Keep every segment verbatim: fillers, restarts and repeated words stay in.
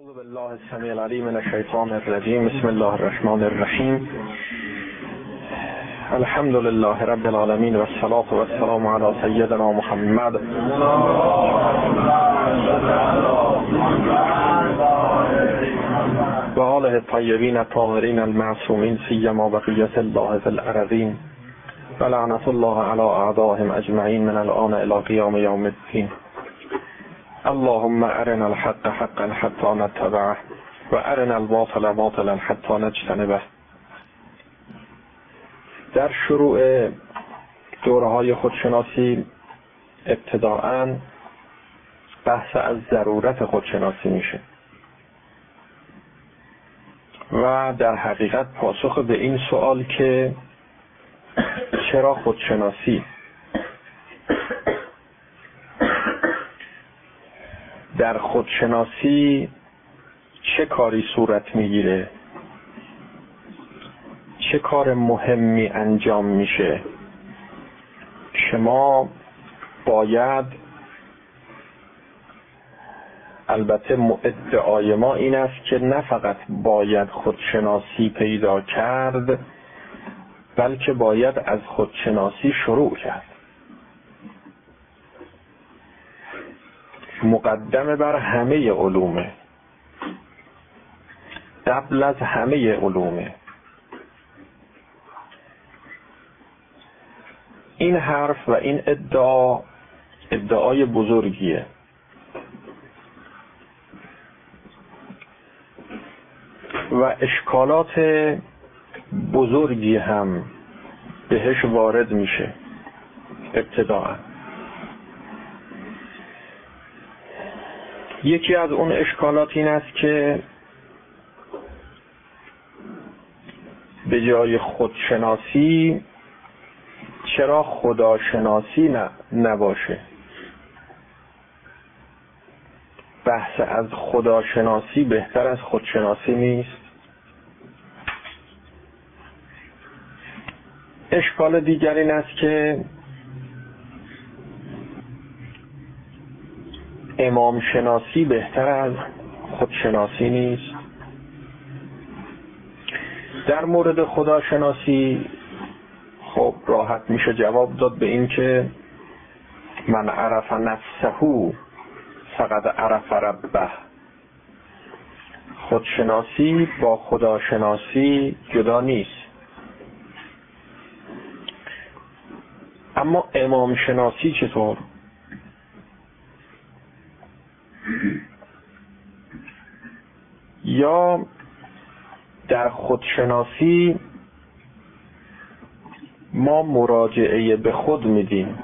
اعوذ بالله السمیع العلیم من الشیطان الرجیم. بسم الله الرحمن الرحیم. الحمد لله رب العالمین و الصلاة و السلام علی سیدنا محمد و آله الطیبین الطاهرین المعصومین سیما بقیة الله فی الارضین و لعنة الله علی اعدائهم اجمعین من الآن الی قیام یوم الدین. اللهم ارنا الحق حقا حتى نتبعه و ارنا الباطل باطلا حتى نجتنبه. در شروع دوره‌های خودشناسی ابتداءً بحث از ضرورت خودشناسی میشه و در حقیقت پاسخ به این سوال که چرا خودشناسی، در خودشناسی چه کاری صورت میگیره، چه کار مهمی انجام میشه که ما باید، البته ادعای ما این است که نه فقط باید خودشناسی پیدا کرد بلکه باید از خودشناسی شروع کرد. مقدمه بر همه علومه، قبل از همه علومه. این حرف و این ادعا ادعای بزرگیه و اشکالات بزرگی هم بهش وارد میشه. ابتداء یکی از اون اشکالات این است که به جای خودشناسی چرا خداشناسی نه نباشه؟ بحث از خداشناسی بهتر از خودشناسی نیست؟ اشکال دیگر این است که امام شناسی بهتر از خودشناسی نیست؟ در مورد خداشناسی خب راحت میشه جواب داد به این که من عرف نفسه فقد عرف ربه. خودشناسی با خداشناسی جدا نیست. اما امام شناسی چطور؟ یا در خودشناسی ما مراجعه به خود میدیم.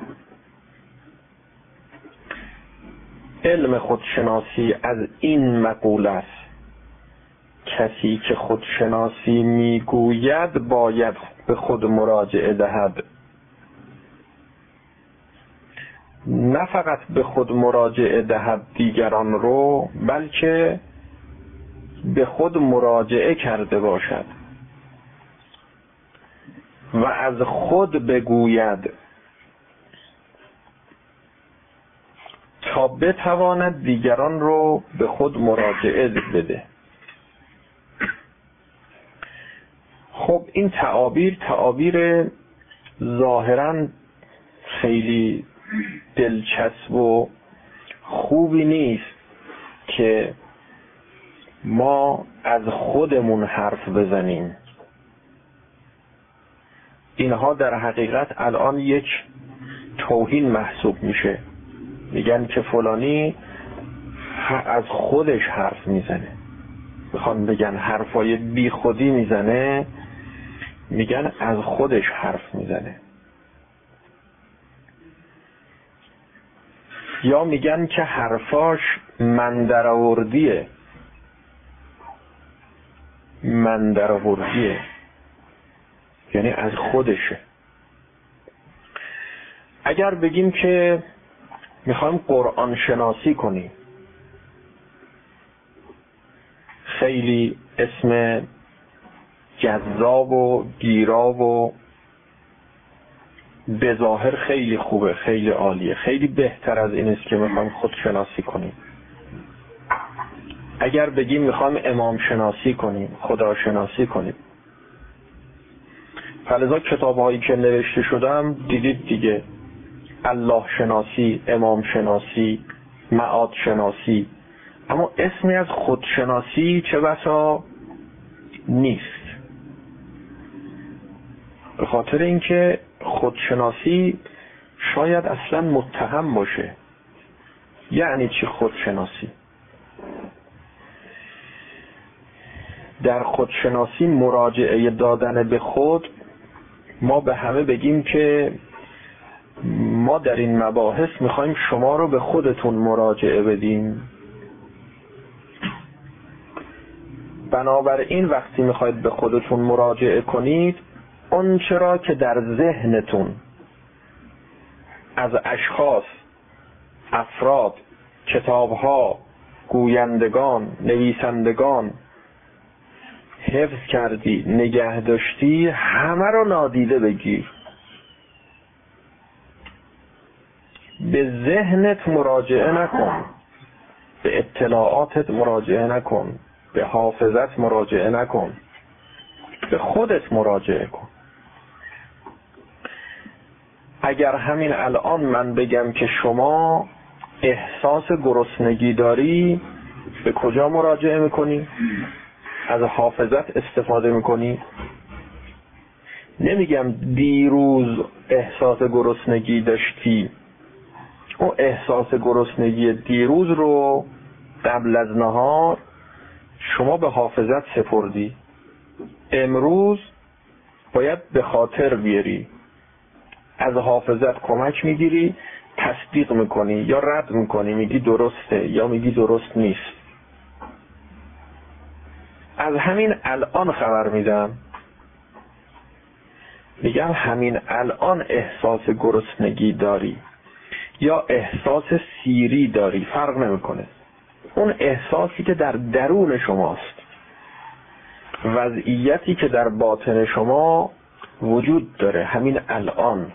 علم خودشناسی از این مقول است: کسی که خودشناسی میگوید باید به خود مراجعه دهد. نه فقط به خود مراجعه دهد دیگران رو، بلکه به خود مراجعه کرده باشد و از خود بگوید تا بتواند دیگران رو به خود مراجعه بده. خب این تعابیر تعابیر ظاهراً خیلی دلچسب و خوبی نیست که ما از خودمون حرف بزنیم. اینها در حقیقت الان یک توهین محسوب میشه. میگن که فلانی از خودش حرف میزنه، میخوان بگن حرفای بی خودی میزنه، میگن از خودش حرف میزنه. یا میگن که حرفاش من درآوردیه، من درآوردیه یعنی از خودشه. اگر بگیم که میخوایم قرآن شناسی کنیم، خیلی اسم جذاب و گیراب و به ظاهر خیلی خوبه، خیلی عالیه، خیلی بهتر از این است که میخوایم خود شناسی کنیم. اگر بگیم میخوایم امام شناسی کنیم، خدا شناسی کنیم، فلذا کتاب هایی که نوشته شدم دیدید دیگه، الله شناسی، امام شناسی، معاد شناسی، اما اسمی از خودشناسی چه بسا نیست. به خاطر اینکه خودشناسی شاید اصلا متهم باشه. یعنی چی خودشناسی؟ در خودشناسی مراجعه دادن به خود، ما به همه بگیم که ما در این مباحث میخوایم شما رو به خودتون مراجعه بدیم. بنابراین وقتی میخواید به خودتون مراجعه کنید، اون چرا که در ذهنتون از اشخاص، افراد، کتابها، گویندگان، نویسندگان حفظ کردی، نگه داشتی، همه رو نادیده بگیر. به ذهنت مراجعه نکن، به اطلاعاتت مراجعه نکن، به حافظت مراجعه نکن، به خودت مراجعه کن. اگر همین الان من بگم که شما احساس گرسنگی داری، به کجا مراجعه میکنی؟ از حافظت استفاده میکنی؟ نمیگم دیروز احساس گرسنگی داشتی، اون احساس گرسنگی دیروز رو قبل از نهار شما به حافظت سپردی، امروز باید به خاطر بیاری، از حافظت کمک میگیری، تصدیق میکنی یا رد میکنی، میگی درسته یا میگی درست نیست. از همین الان خبر میدم، میگم همین الان احساس گرسنگی داری یا احساس سیری داری، فرق نمیکنه. اون احساسی که در درون شماست، وضعیتی که در باطن شما وجود داره، همین الان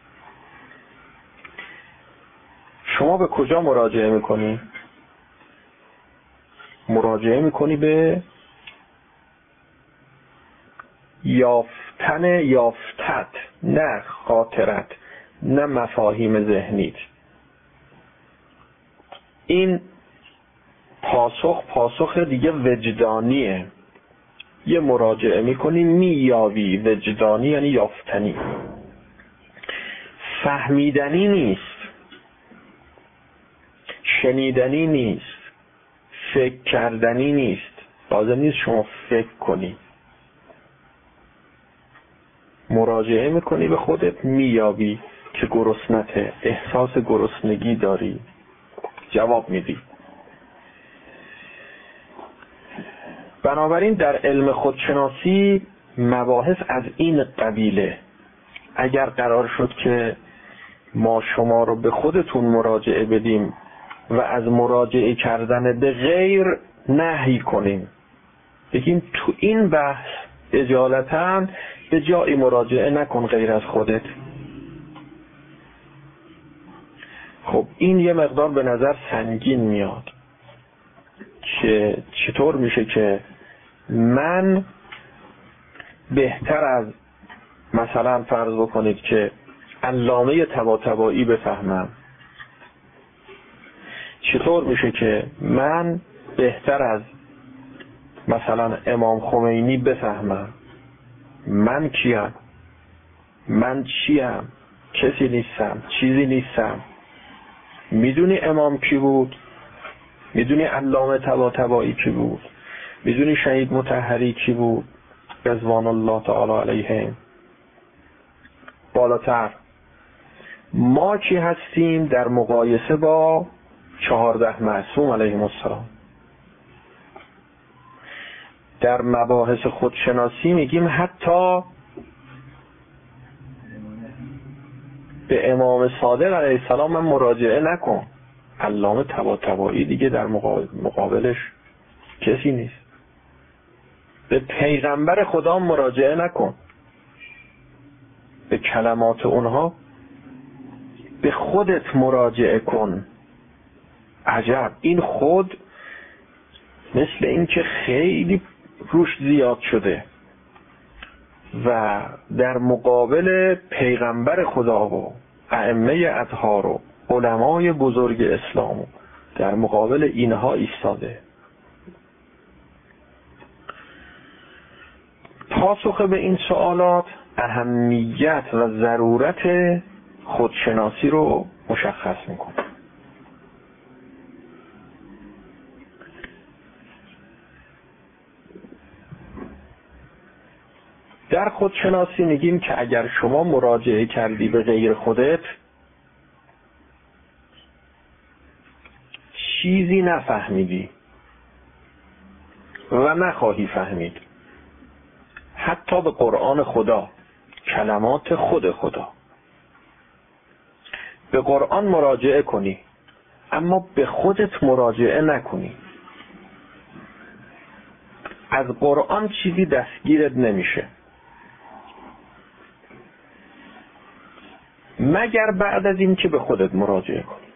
شما به کجا مراجعه میکنی؟ مراجعه میکنی به یافتن یافتت، نه خاطرت، نه مفاهیم ذهنیت. این پاسخ پاسخ دیگه وجدانیه. یه مراجعه میکنی مییابی، وجدانی یعنی یافتنی، فهمیدنی نیست، شنیدنی نیست، فکر کردنی نیست. لازم نیست شما فکر کنی، مراجعه میکنی به خودت، مییابی که گرسنته، احساس گرسنگی داری، جواب میدی. بنابراین در علم خودشناسی مباحث از این قبیله. اگر قرار شد که ما شما رو به خودتون مراجعه بدیم و از مراجعه کردن به غیر نهی کنیم، بگیم تو این بحث اجالتاً به جایی مراجعه نکن غیر از خودت، خب این یه مقدار به نظر سنگین میاد که چطور میشه که من بهتر از مثلا فرض بکنید که علامه طباطبایی بفهمم، چطور میشه که من بهتر از مثلا امام خمینی بفهمم؟ من کیم؟ من چیم؟ کسی نیستم، چیزی نیستم. میدونی امام کی بود؟ میدونی علامه طباطبایی کی بود؟ میدونی شهید مطهری کی بود؟ رضوان الله تعالی علیهم. بالاتر ما کی هستیم در مقایسه با چهارده معصوم علیهم السلام؟ در مباحث خودشناسی میگیم حتی به امام صادق علیه السلام من مراجعه نکن، علامه طباطبایی دیگه در مقابلش کسی نیست. به پیغمبر خدا مراجعه نکن، به کلمات اونها، به خودت مراجعه کن. عجب، این خود مثل اینکه خیلی روش زیاد شده و در مقابل پیغمبر خدا و ائمه اطهار و علمای بزرگ اسلام در مقابل اینها ایستاده. پاسخ به این سوالات اهمیت و ضرورت خودشناسی رو مشخص میکنه. در خودشناسی میگیم که اگر شما مراجعه کردی به غیر خودت، چیزی نفهمیدی و نخواهی فهمید، حتی به قرآن خدا، کلمات خود خدا، به قرآن مراجعه کنی اما به خودت مراجعه نکنی، از قرآن چیزی دستگیرت نمیشه مگر بعد از این که به خودت مراجعه کنی،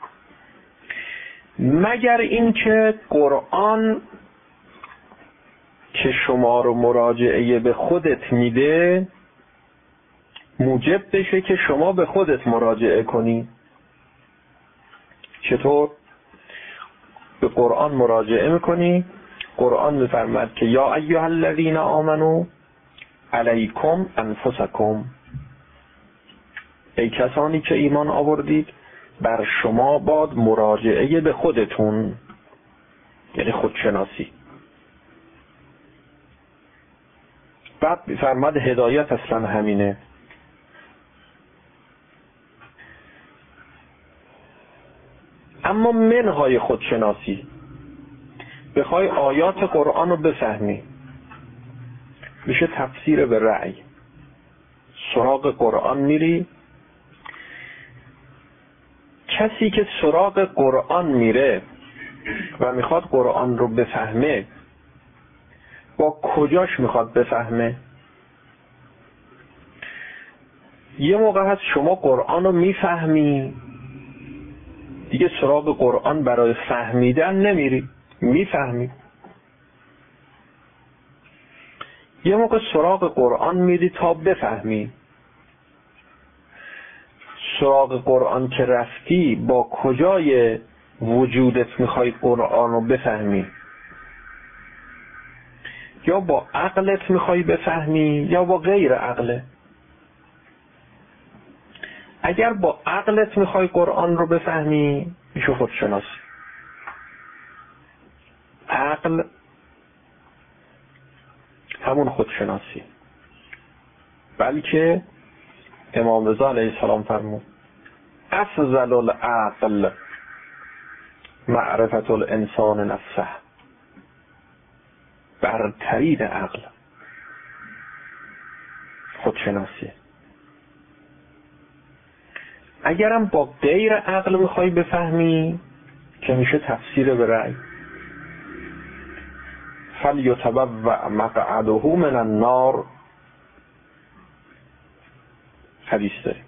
مگر این که قرآن که شما رو مراجعه به خودت میده موجب بشه که شما به خودت مراجعه کنی. چطور؟ به قرآن مراجعه میکنی، قرآن میفرماد که یا ایها الذین آمنو علیکم انفسکم، ای کسانی که ایمان آوردید بر شما باد مراجعه به خودتون، یعنی خودشناسی. بعد میفرماد هدایت اصلا همینه. اما منهای خودشناسی بخوای آیات قرآن رو بفهمی میشه تفسیر به رأی. سراغ قرآن میری، کسی که سراغ قرآن میره و میخواد قرآن رو بفهمه با کجاش میخواد بفهمه؟ یه موقع هست شما قرآن رو میفهمی دیگه سراغ قرآن برای فهمیدن نمیری، میفهمی. یه موقع سراغ قرآن میری تا بفهمی. سراغ قرآن که رفتی با کجای وجودت میخوای قرآن رو بفهمی؟ یا با عقلت میخوای بفهمی یا با غیر عقله؟ اگر با عقلت میخوای قرآن رو بفهمی میشه خودشناسی. عقل همون خودشناسی، بلکه امام رضا علیه السلام فرمود افضل العقل معرفت الانسان نفسه، برترین عقل خودشناسی. اگرم با غیر عقل میخوای بفهمی که میشه تفسیر به رأی. فلیتبوأ مقعده من النار، حدیث داریم.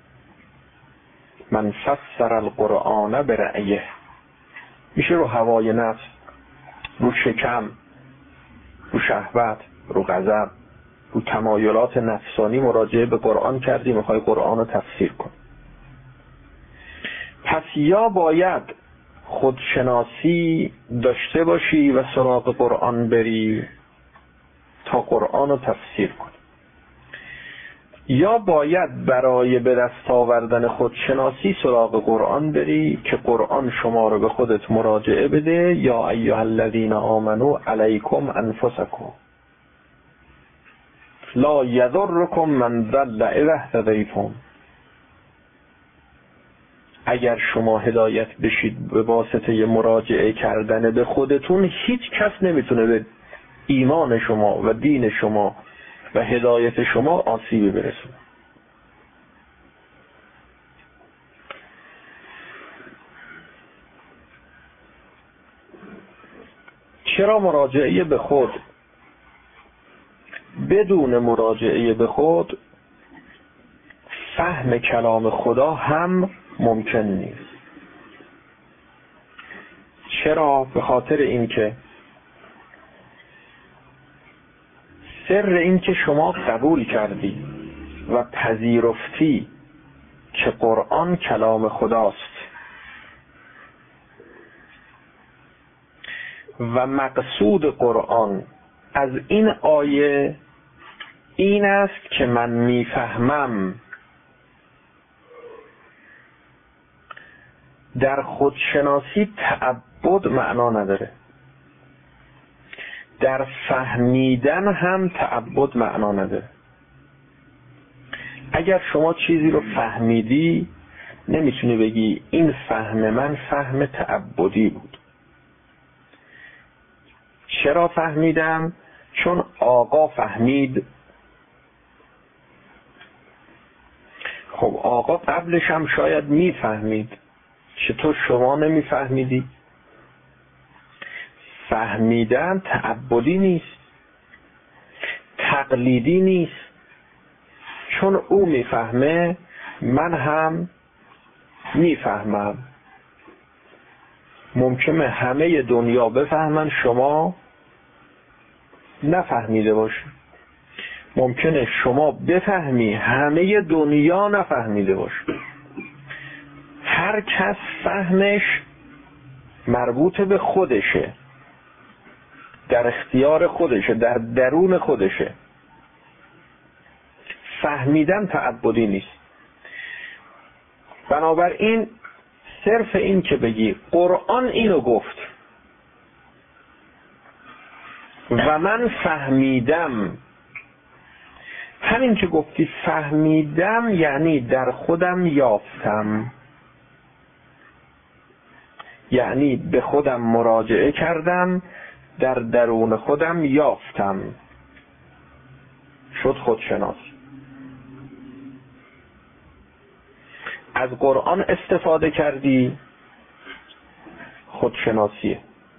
من فسر القرآن برأیه، میشه رو هوای نفس، رو شکم، رو شهوت، رو غضب، رو تمایلات نفسانی مراجعه به قرآن کردی، میخوای قرآن رو تفسیر کن. پس یا باید خودشناسی داشته باشی و سراغ قرآن بری تا قرآن رو تفسیر کنی، یا باید برای به دست آوردن خودشناسی سراغ قرآن بری که قرآن شما رو به خودت مراجعه بده. یا ایها الذین آمنو علیکم انفسکم لا یضرکم من ضل اذا اهتدیتم. اگر شما هدایت بشید به واسطه مراجعه کردن به خودتون، هیچ کس نمیتونه به ایمان شما و دین شما و هدایت شما آسیبی برسونه. چرا مراجعه به خود بدون مراجعه به خود فهم کلام خدا هم ممکن نیست؟ چرا؟ به خاطر اینکه سر این که شما قبول کردی و پذیرفتی که قرآن کلام خداست و مقصود قرآن از این آیه این است که من میفهمم در خودشناسی تعبد معنا نداره، در فهمیدن هم تعبد معنا نداره. اگر شما چیزی رو فهمیدی نمیتونی بگی این فهم من فهم تعبدی بود. چرا فهمیدم؟ چون آقا فهمید. خب آقا قبلش هم شاید میفهمید، چطور شما نمیفهمیدی؟ فهمیدن تعبدی نیست، تقلیدی نیست. چون او میفهمه من هم میفهمم. ممکنه همه دنیا بفهمن شما نفهمیده باشی، ممکنه شما بفهمی همه دنیا نفهمیده باشی. هر کس فهمش مربوط به خودشه، در اختیار خودشه، در درون خودشه. فهمیدن تعبدی نیست. بنابراین صرف این که بگی قرآن اینو گفت و من فهمیدم، همین که گفتی فهمیدم یعنی در خودم یافتم، یعنی به خودم مراجعه کردم، در درون خودم یافتم، شد خودشناس. از قرآن استفاده کردی، خودشناسیه.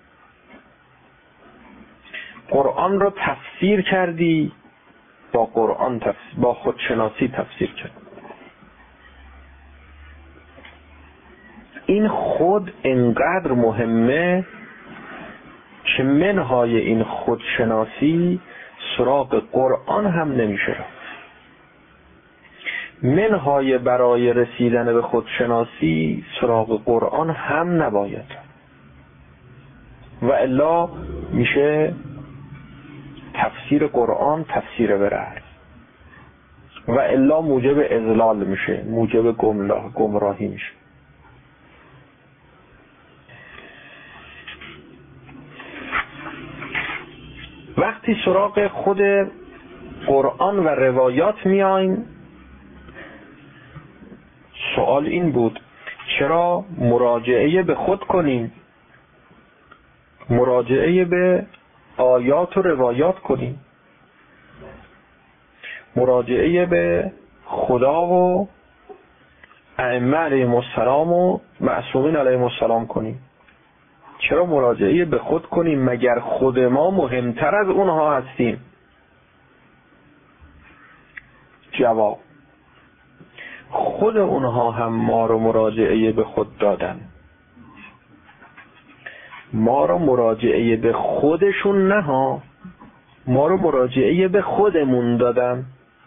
قرآن رو تفسیر کردی، با قرآن تفسیر، با خودشناسی تفسیر کرد. این خود انقدر مهمه که منهای این خودشناسی سراغ قرآن هم نمیشه. منهای برای رسیدن به خودشناسی سراغ قرآن هم نباید، و الا میشه تفسیر قرآن تفسیر برهر، و الا موجب اضلال میشه، موجب گمراهی میشه. وقتی سراغ خود قرآن و روایات میایم، سوال این بود چرا مراجعه به خود کنیم، مراجعه به آیات و روایات کنیم، مراجعه به خدا و ائمه علیهم السلام و معصومین علیهم السلام کنیم؟ چرا مراجعه به خود کنیم مگر خود ما مهمتر از اونها هستیم؟ جواب: خود اونها هم ما رو مراجعه به خود دادن، ما رو مراجعه به خودشون نه ها، ما رو مراجعه به خودمون دادن.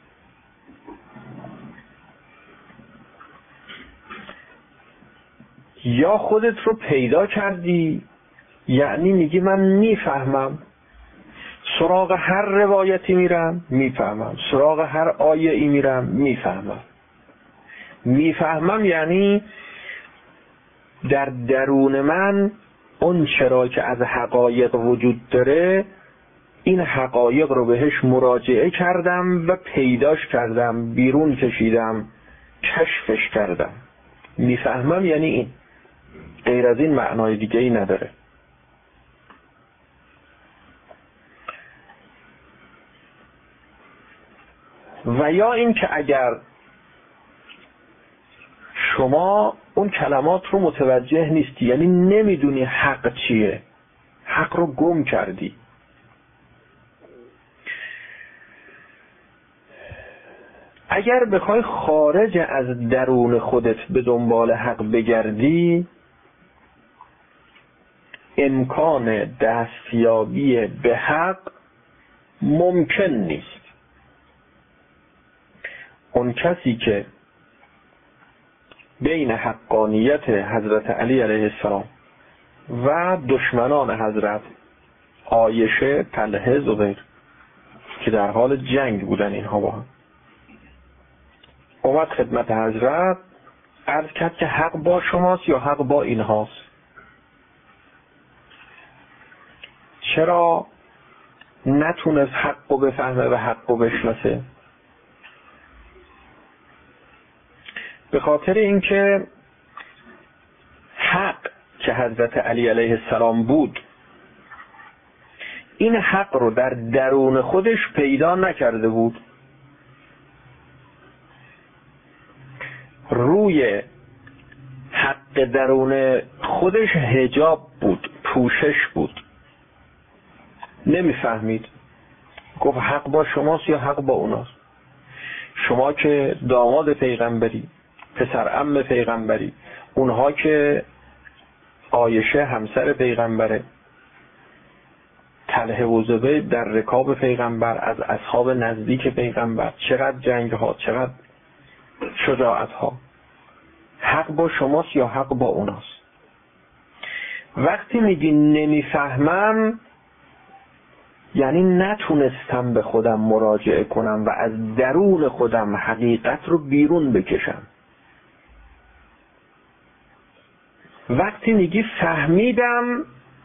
یا خودت رو پیدا کردی، یعنی میگی من میفهمم، سراغ هر روایتی میرم میفهمم، سراغ هر آیه ای میرم میفهمم. میفهمم یعنی در درون من اون چرا که از حقایق وجود داره، این حقایق رو بهش مراجعه کردم و پیداش کردم، بیرون کشیدم، کشفش کردم. میفهمم یعنی این، غیر از این معنای دیگه ای نداره. و یا این که اگر شما اون کلمات رو متوجه نیستی، یعنی نمیدونی حق چیه، حق رو گم کردی، اگر بخوای خارج از درون خودت به دنبال حق بگردی، امکان دستیابی به حق ممکن نیست اون کسی که بین حقانیت حضرت علی علیه السلام و دشمنان حضرت عایشه، طلحه، زبیر که در حال جنگ بودن اینها با هم، اومد خدمت حضرت عرض کرد که حق با شماست یا حق با اینهاست؟ چرا نتونست حق رو بفهمه و حق رو بشناسه؟ به خاطر اینکه حق که حضرت علی علیه السلام بود، این حق رو در درون خودش پیدا نکرده بود، روی حق درون خودش حجاب بود، پوشش بود، نمیفهمید. گفت حق با شماست یا حق با اوناست؟ شما که داماد پیغمبری، پسر عم پیغمبری، اونها که عایشه همسر پیغمبره، طلحه و زبیر در رکاب پیغمبر، از اصحاب نزدیک پیغمبر، چقدر جنگ ها، چقدر شجاعت ها. حق با شماست یا حق با اوناست؟ وقتی میگی نمیفهمم، یعنی نتونستم به خودم مراجعه کنم و از درون خودم حقیقت رو بیرون بکشم. وقتی میگی فهمیدم،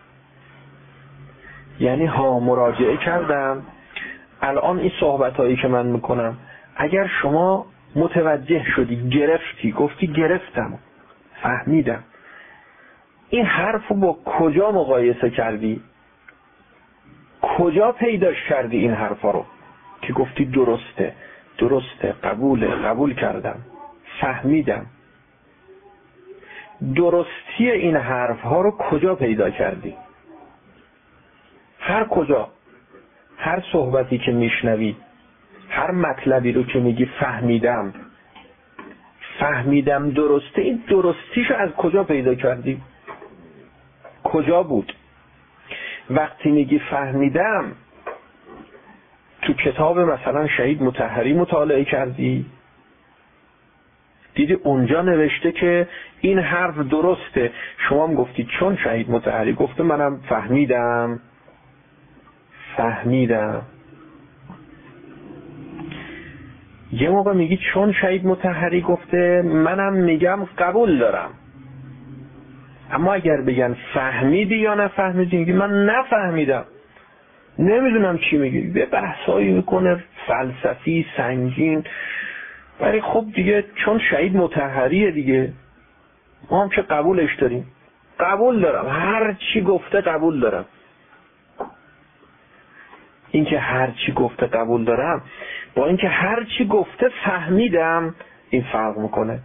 یعنی ها مراجعه کردم. الان این صحبت هایی که من میکنم، اگر شما متوجه شدی، گرفتی، گفتی گرفتم، فهمیدم، این حرف رو با کجا مقایسه کردی؟ کجا پیداش کردی این حرفا رو که گفتی درسته، درسته، قبوله، قبول کردم، فهمیدم؟ درستی این حرف ها رو کجا پیدا کردی؟ هر کجا، هر صحبتی که میشنوی، هر مطلبی رو که میگی فهمیدم، فهمیدم درسته، این درستیشو از کجا پیدا کردی؟ کجا بود؟ وقتی میگی فهمیدم، تو کتاب مثلا شهید مطهری مطالعه کردی، دیدی اونجا نوشته که این حرف درسته، شما هم گفتی چون شهید مطهری گفته منم فهمیدم، فهمیدم. یه موقع میگی چون شهید مطهری گفته منم میگم قبول دارم. اما اگر بگن فهمیدی یا نفهمیدی، میگی من نفهمیدم، نمیدونم چی میگی، به بحثایی میکنه فلسفی سنگین. ولی خب دیگه چون شهید مطهریه دیگه، ما هم که قبولش داریم، قبول دارم، هر چی گفته قبول دارم. اینکه هر چی گفته قبول دارم با اینکه هر چی گفته فهمیدم، این فرق میکنه.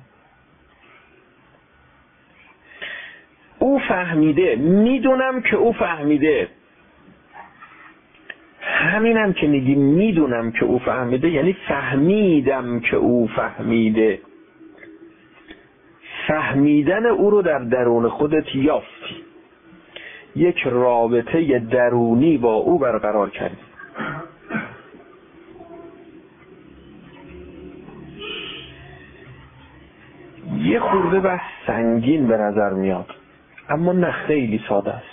او فهمیده، میدونم که او فهمیده. همینم که میگی میدونم که او فهمیده، یعنی فهمیدم که او فهمیده. فهمیدن او رو در درون خودت یافتی، یک رابطه درونی با او برقرار کردی. یه خورده بحث سنگین به نظر میاد، اما نه، خیلی ساده است.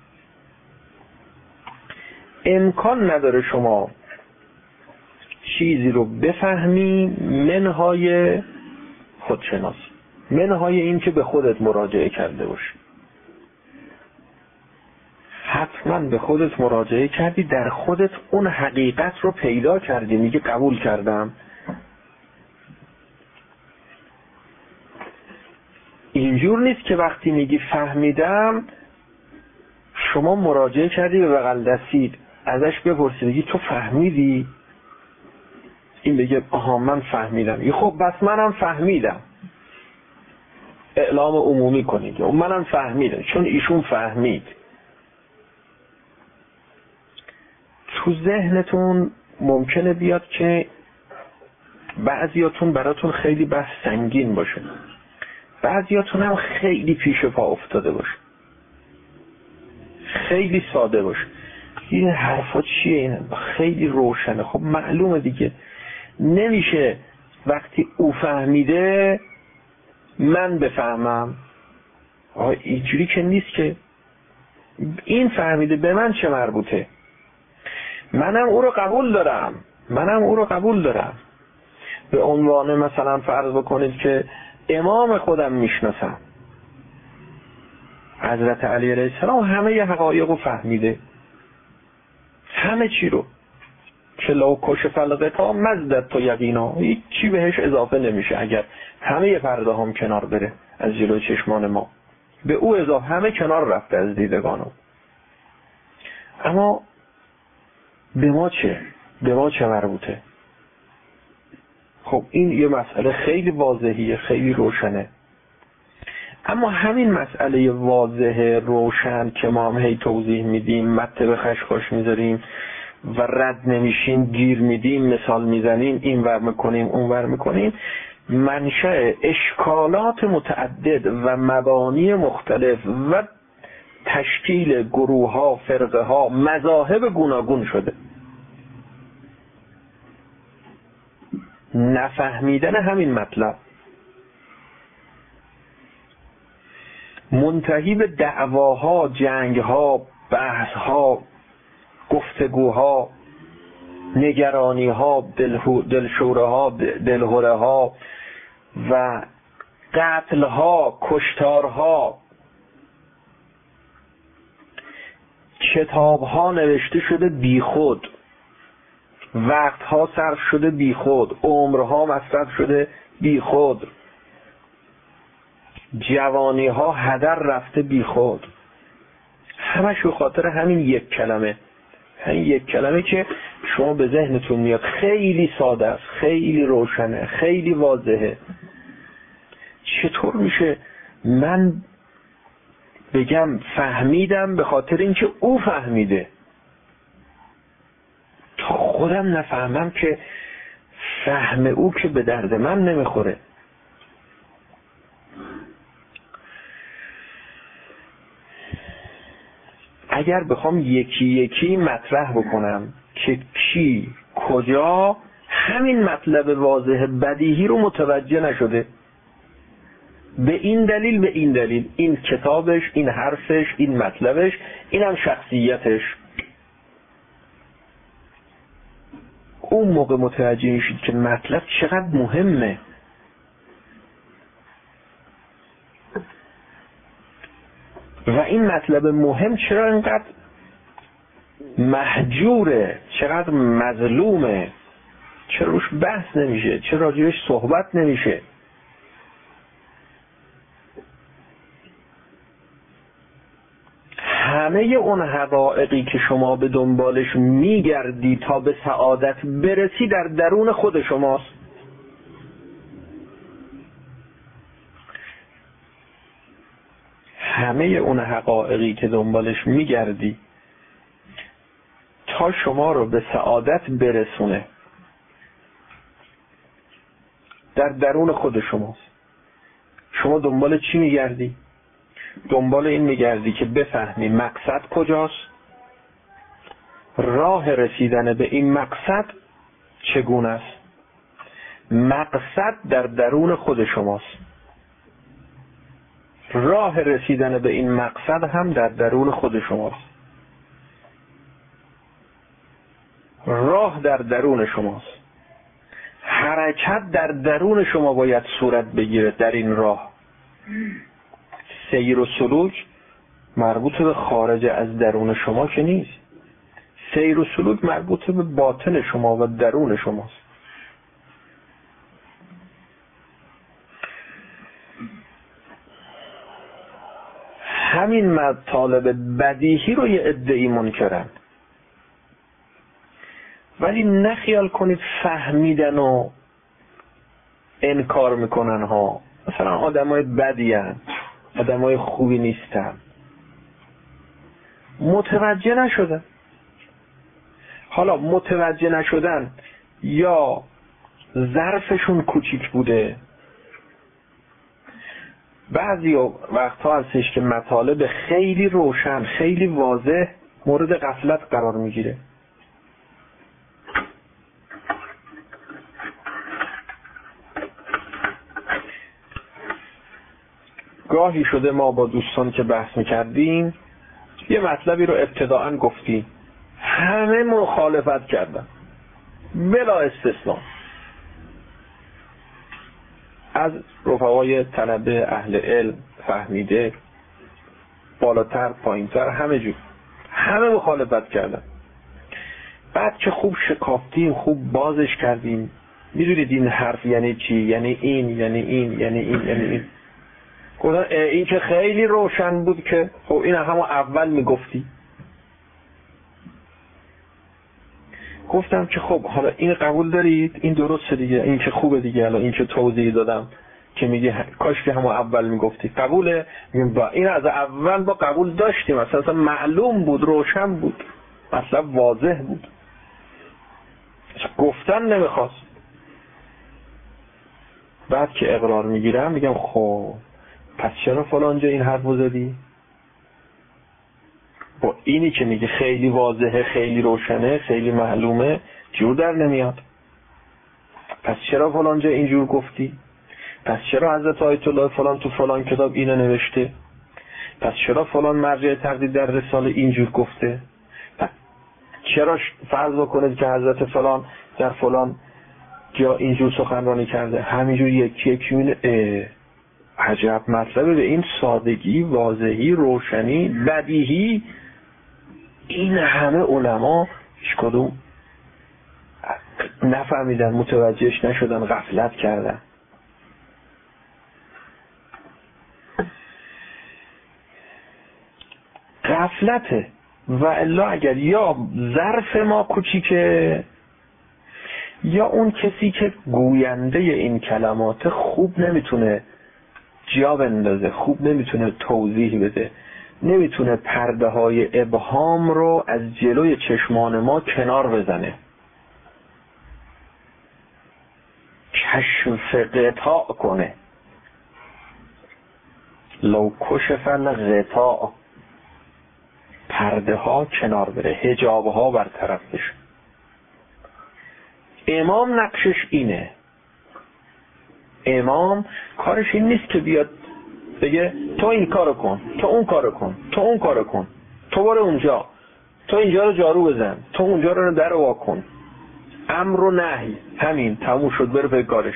امکان نداره شما چیزی رو بفهمی منهای خودشناسی، منهای این که به خودت مراجعه کرده باشی. حتما به خودت مراجعه کردی، در خودت اون حقیقت رو پیدا کردی، میگه قبول کردم. اینجور نیست که وقتی میگی فهمیدم شما مراجعه کردی به بغل دستید، ازش بپرسی بگی تو فهمیدی؟ این بگه آها من فهمیدم. یه خب بس منم فهمیدم، اعلام عمومی کنید منم فهمیدم چون ایشون فهمید. تو ذهنتون ممکنه بیاد که بعضیاتون براتون خیلی بحث سنگین باشه، بعضیاتون هم خیلی پیش پا افتاده باشه، خیلی ساده باشه. این حرفا چیه؟ این خیلی روشنه. خب معلومه دیگه، نمیشه وقتی او فهمیده من بفهمم. آه اینجوری که نیست که این فهمیده به من چه مربوطه. منم او رو قبول دارم منم او رو قبول دارم به عنوان مثلا فرض بکنید که امام خودم میشناسم، حضرت علی علیه السلام همه ی حقایق رو فهمیده، همه چی رو، که لو کشف الغطا مزدت تو یقینا، هیچ چی بهش اضافه نمیشه اگر همه پرده هم کنار بره از جلوی چشمان ما، به او اضافه همه کنار رفته از دیدگانم. اما به ما چه؟ به ما چه مربوطه؟ خب این یه مسئله خیلی واضحیه، خیلی روشنه. اما همین مسئله واضح روشن که ما هم هی توضیح میدیم، مته به خشخاش میذاریم و رد نمیشیم، گیر میدیم، مثال میزنیم، این ور میکنیم اون ور میکنیم، منشأ اشکالات متعدد و مبانی مختلف و تشکیل گروه ها، فرقه ها، مذاهب گوناگون شده. نفهمیدن همین مطلب منتهی به دعواها، جنگها، بحثها، گفتگوها، نگرانیها، دلشورها، دلهورها و قتلها، کشتارها. کتابها نوشته شده بیخود، وقتها صرف شده بیخود، عمرها مصرف شده بیخود، جوانیها هدر رفته بیخود، همش به خاطر همین یک کلمه. همین یک کلمه که شما به ذهنتون میاد خیلی ساده است، خیلی روشنه، خیلی واضحه. چطور میشه من بگم فهمیدم به خاطر اینکه او فهمیده، تا خودم نفهمم که فهم او که به درد من نمیخوره. اگر بخوام یکی یکی مطرح بکنم که کی کجا همین مطلب واضح بدیهی رو متوجه نشده، به این دلیل به این دلیل، این کتابش، این حرفش، این مطلبش، این هم شخصیتش، اون موقع متوجه میشید که مطلب چقدر مهمه. و این مطلب مهم چرا اینقدر مهجوره، چقدر مظلومه، چرا روش بحث نمیشه، چرا راجبش صحبت نمیشه. همه اون حقایقی که شما به دنبالش میگردی تا به سعادت برسی در درون خود شماست. همه اون حقایقی که دنبالش میگردی تا شما رو به سعادت برسونه در درون خود شماست. شما دنبال چی میگردی؟ دنبال این میگردی که بفهمی مقصد کجاست، راه رسیدن به این مقصد چگونه است. مقصد در درون خود شماست، راه رسیدن به این مقصد هم در درون خود شماست. راه در درون شماست، حرکت در درون شما باید صورت بگیره در این راه. سیر و سلوک مربوط به خارج از درون شما که نیست. سیر و سلوک مربوط به باطن شما و درون شماست. همین مطالب بدیهی رو یه عده‌ای منکرن، ولی نخیال کنید فهمیدن و انکار میکنن ها. مثلا آدمای بدی هستن، آدمای خوبی نیستن، متوجه نشدن. حالا متوجه نشدن یا ظرفشون کوچیک بوده. بعضی وقتها هستش که مطالب خیلی روشن، خیلی واضح مورد غفلت قرار میگیره. گاهی شده ما با دوستان که بحث میکردیم یه مطلبی رو ابتداعاً گفتیم، همه مخالفت کردن بلا استثناء، از رفقای طلبه اهل علم فهمیده بالاتر پایینتر همه جور همه مخالفت کردن. بعد که خوب شکافتیم خوب بازش کردیم، میدونید این حرف یعنی چی، یعنی این یعنی این یعنی این یعنی این گفتن این که خیلی روشن بود که خب این همون اول میگفتی. گفتم که خب حالا این قبول دارید، این درسته دیگه، این که خوبه دیگه، حالا این که توضیح دادم که میگه کاش که همون اول میگفتی قبوله. میگم با این از اول با قبول داشتیم، اصلا معلوم بود، روشن بود، مطلب واضح بود، گفتن نمیخواست. بعد که اقرار میگیرم میگم خب پس چرا فلان جا این حرفو زدی؟ با اینی که میگه خیلی واضحه، خیلی روشنه، خیلی معلومه، جور در نمیاد. پس چرا فلان جا اینجور گفتی؟ پس چرا حضرت آیت الله فلان تو فلان کتاب اینو نوشته؟ پس چرا فلان مرجع تقلید در رساله اینجور گفته؟ چرا فرض بکنید که حضرت فلان در فلان جا اینجور سخنرانی کرده؟ همینجور یکی یکی میونه. عجب مطلبه، به این سادگی، واضحی، روشنی، بدیهی، این همه علما هیچ کدوم نفهمیدن، متوجهش نشدن، غفلت کردن. غفلته. و الا اگر یا ظرف ما کوچیکه یا اون کسی که گوینده این کلمات خوب نمیتونه جا بندازه، خوب نمیتونه توضیح بده، نمیتونه پرده های ابهام رو از جلوی چشمان ما کنار بزنه، کشف قطاع کنه. لو کشف الغطاء، پرده ها کنار بره، حجاب ها برطرف بشه. امام نقشش اینه. امام کارش این نیست که بیاد بگه تو این کارو کن، تو اون کارو کن، تو اون کارو کن، تو برو اونجا، تو اینجا رو جارو بزن، تو اونجا رو در وا کن. امر و نهی، همین، تموم شد، بره به کارش.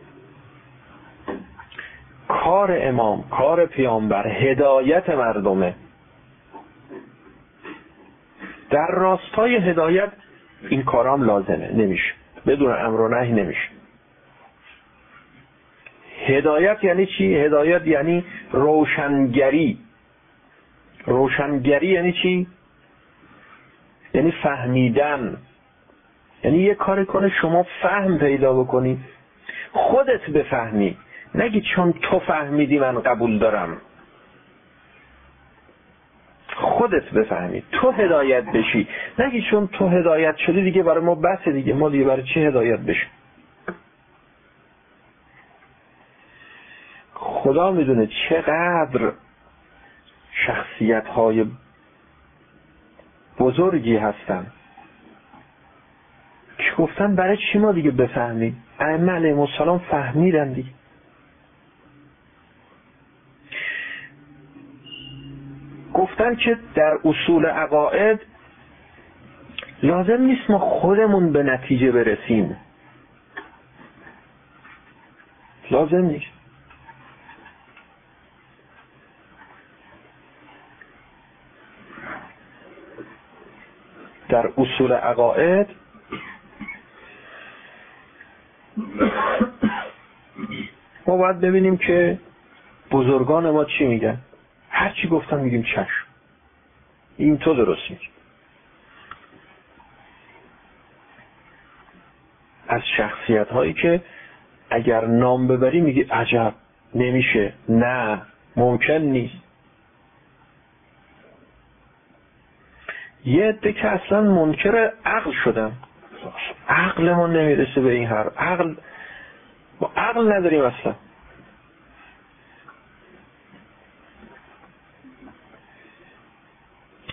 کار امام، کار پیامبر هدایت مردمه. در راستای هدایت این کارام لازمه، نمیشه بدون امر و نهی نمیشه. هدایت یعنی چی؟ هدایت یعنی روشنگری. روشنگری یعنی چی؟ یعنی فهمیدن، یعنی یه کار کنه شما فهم پیدا بکنی، خودت بفهمی، نگی چون تو فهمیدی من قبول دارم. خودت بفهمی، تو هدایت بشی، نگی چون تو هدایت شدی دیگه برای ما بسه دیگه، ما دیگه برای چی هدایت بشیم. خدا میدونه چقدر شخصیت های بزرگی هستن که گفتن برای چی ما دیگه بفهمیم. ائمه علیهم السلام فهمیدن دیگه. گفتن که در اصول عقاید لازم نیست ما خودمون به نتیجه برسیم، لازم نیست. در اصول عقاید ما باید ببینیم که بزرگان ما چی میگن. هر چی گفتن میگیم چشم، این تو درست میگی. از شخصیت هایی که اگر نام ببری میگی عجب، نمیشه، نه، ممکن نیست. یه عده که اصلا منکر عقل شدن، عقل ما نمیرسه به این حرف، عقل ما عقل نداریم اصلا.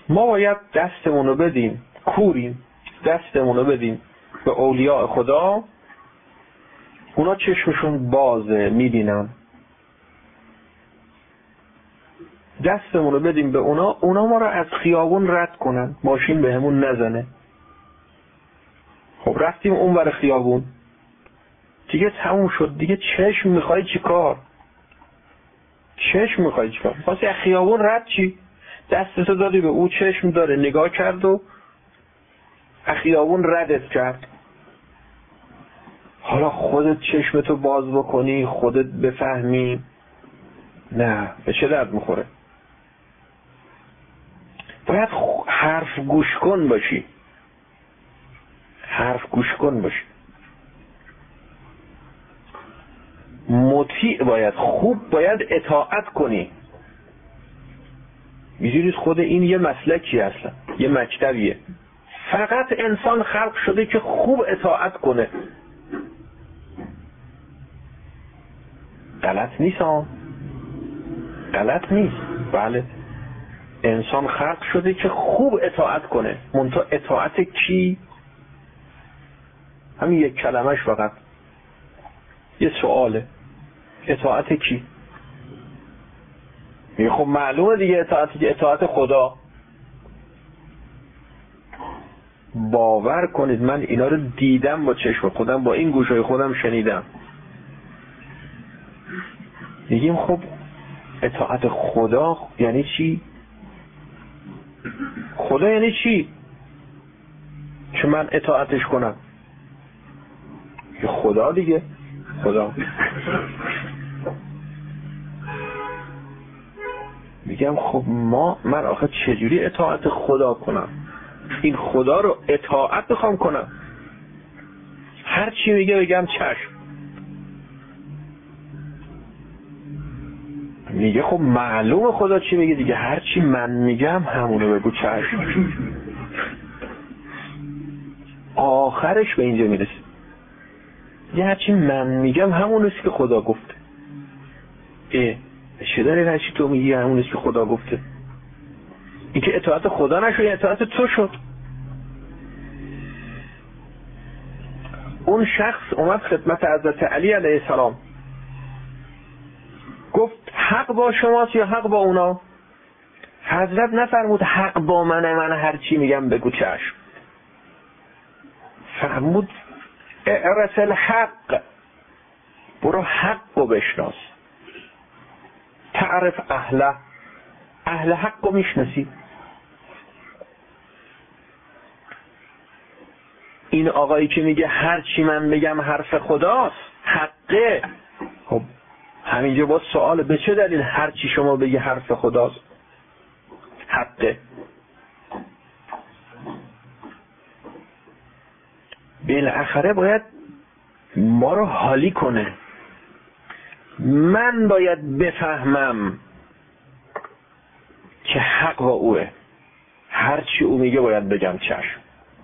ما باید دستمون رو بدیم، کوریم دستمون رو بدیم به اولیاء خدا، اونا چشمشون بازه میبینن. دستمون رو بدیم به اونا، اونا ما رو از خیابون رد کنن، ماشین به همون نزنه. خب رفتیم اون بر خیابون، دیگه تموم شد. دیگه چشم میخوای چی کار؟ چشم میخوای چی کار؟ واسه خیابون رد چی؟ دستتو دادی به او، چشم داره نگاه کرد و خیابون ردت کرد. حالا خودت چشمتو باز بکنی، خودت بفهمی، نه، به چه درد میخوره؟ باید حرف گوش کن باشی، حرف گوش کن باشی، مطیع باید، خوب باید اطاعت کنی. میدونید خود این یه مسلکی اصلا، یه مکتبیه. فقط انسان خلق شده که خوب اطاعت کنه. غلط نیست ها، غلط نیست. بله، انسان خلق شده که خوب اطاعت کنه. منتها اطاعت کی؟ همین یک کلمش فقط یه سواله، اطاعت کی؟ میگه خب معلومه دیگه، اطاعت اطاعت خدا. باور کنید من اینا رو دیدم با چشم خودم، با این گوشای خودم شنیدم. میگیم خب اطاعت خدا یعنی چی؟ خدا یعنی چی که من اطاعتش کنم؟ که خدا دیگه، خدا. میگم خب ما من آخه چجوری اطاعت خدا کنم؟ این خدا رو اطاعت بخوام کنم، هر چی میگه بگم چشم. میگه خب معلومه خدا چی میگه دیگه، هر چی من میگم همونو بگو چشم. آخرش به اینجا میرسه، یه هر چی من میگم همونوست که خدا گفته. اه چه داری هر چی تو میگی همونوست که خدا گفته؟ این که اطاعت خدا نشد، اطاعت تو شد. اون شخص اومد خدمت حضرت علی علیه السلام، گفت حق با شماست یا حق با اونا؟ حضرت نفرمود حق با منه، من هر چی میگم بگو چشم. فرمود اعرف الحق، برو حق رو بشناس. تعرف اهله، اهل حق رو میشناسی. این آقایی که میگه هر چی من بگم حرف خداست، حقه. خب همینجا با سوال به چه دلیل هر چی شما بگی حرف خداست، حقه؟ بالاخره باید ما رو حالی کنه. من باید بفهمم که حق با اوه، هر چی او میگه باید بگم چشم.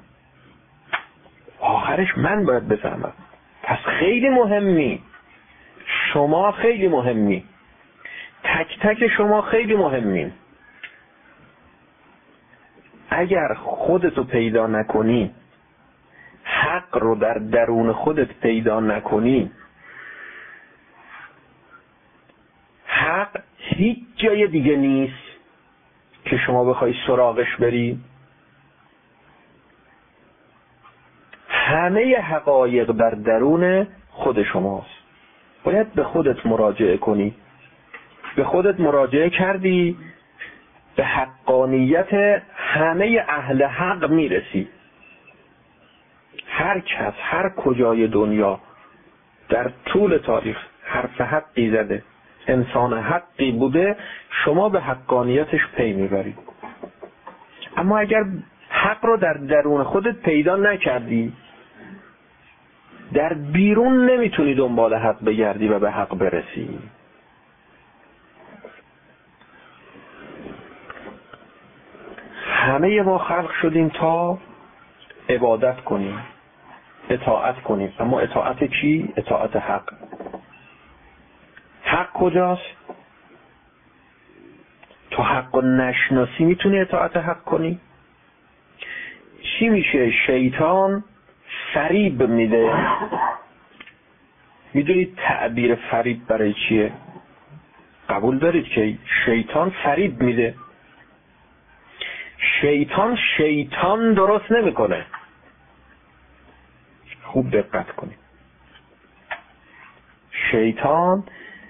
آخرش من باید بفهمم. پس خیلی مهمی، شما خیلی مهمی، تک تک شما خیلی مهمین. اگر خودتو پیدا نکنی، حق رو در درون خودت پیدا نکنی، حق هیچ جای دیگه نیست که شما بخوای سراغش بری. همه حقایق در درون خود شماست. باید به خودت مراجعه کنی. به خودت مراجعه کردی، به حقانیت همه اهل حق میرسی. هر کس هر کجای دنیا در طول تاریخ حرف حقی زده، انسان حقی بوده، شما به حقانیتش پی میبری. اما اگر حق رو در درون خودت پیدا نکردی، در بیرون نمیتونی دنبال حق بگردی و به حق برسی. همه ما خلق شدیم تا عبادت کنیم، اطاعت کنیم. اما اطاعت کی؟ اطاعت حق. حق کجاست؟ تو حق و نشناسی میتونی اطاعت حق کنی؟ چی میشه؟ شیطان فریب میده. میدونید تعبیر فریب برای چیه؟ قبول دارید که شیطان فریب میده. شیطان شیطان درست نمیکنه. خوب دقت کنید. شیطان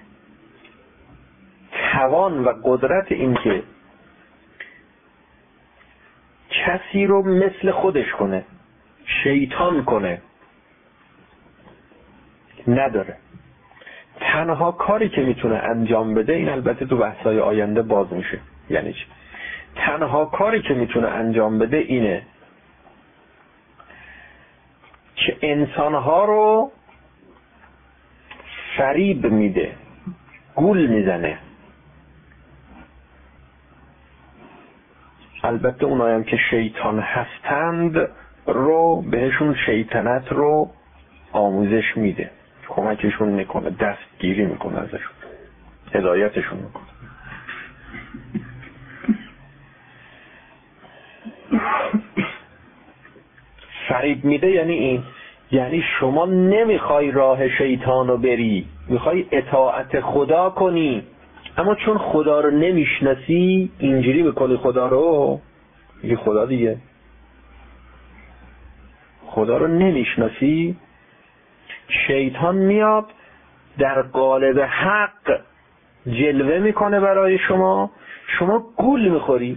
توان و قدرت این که کسی رو مثل خودش کنه، شیطان کنه، نداره. تنها کاری که میتونه انجام بده، این البته تو بحث‌های آینده باز میشه، یعنی چی؟ تنها کاری که میتونه انجام بده اینه که انسانها رو فریب میده، گول میزنه. البته اونایم که شیطان هستند رو بهشون شیطنت رو آموزش میده، کمکشون میکنه، دستگیری میکنه ازشون، هدایتشون میکنه. فریب میده یعنی این، یعنی شما نمیخوای راه شیطان رو بری، میخوای اطاعت خدا کنی، اما چون خدا رو نمیشناسی اینجوری بکنی خدا رو، میگه خدا دیگه، خدا رو نمیشناسی، شیطان میاد در قالب حق جلوه میکنه برای شما، شما گول میخوری.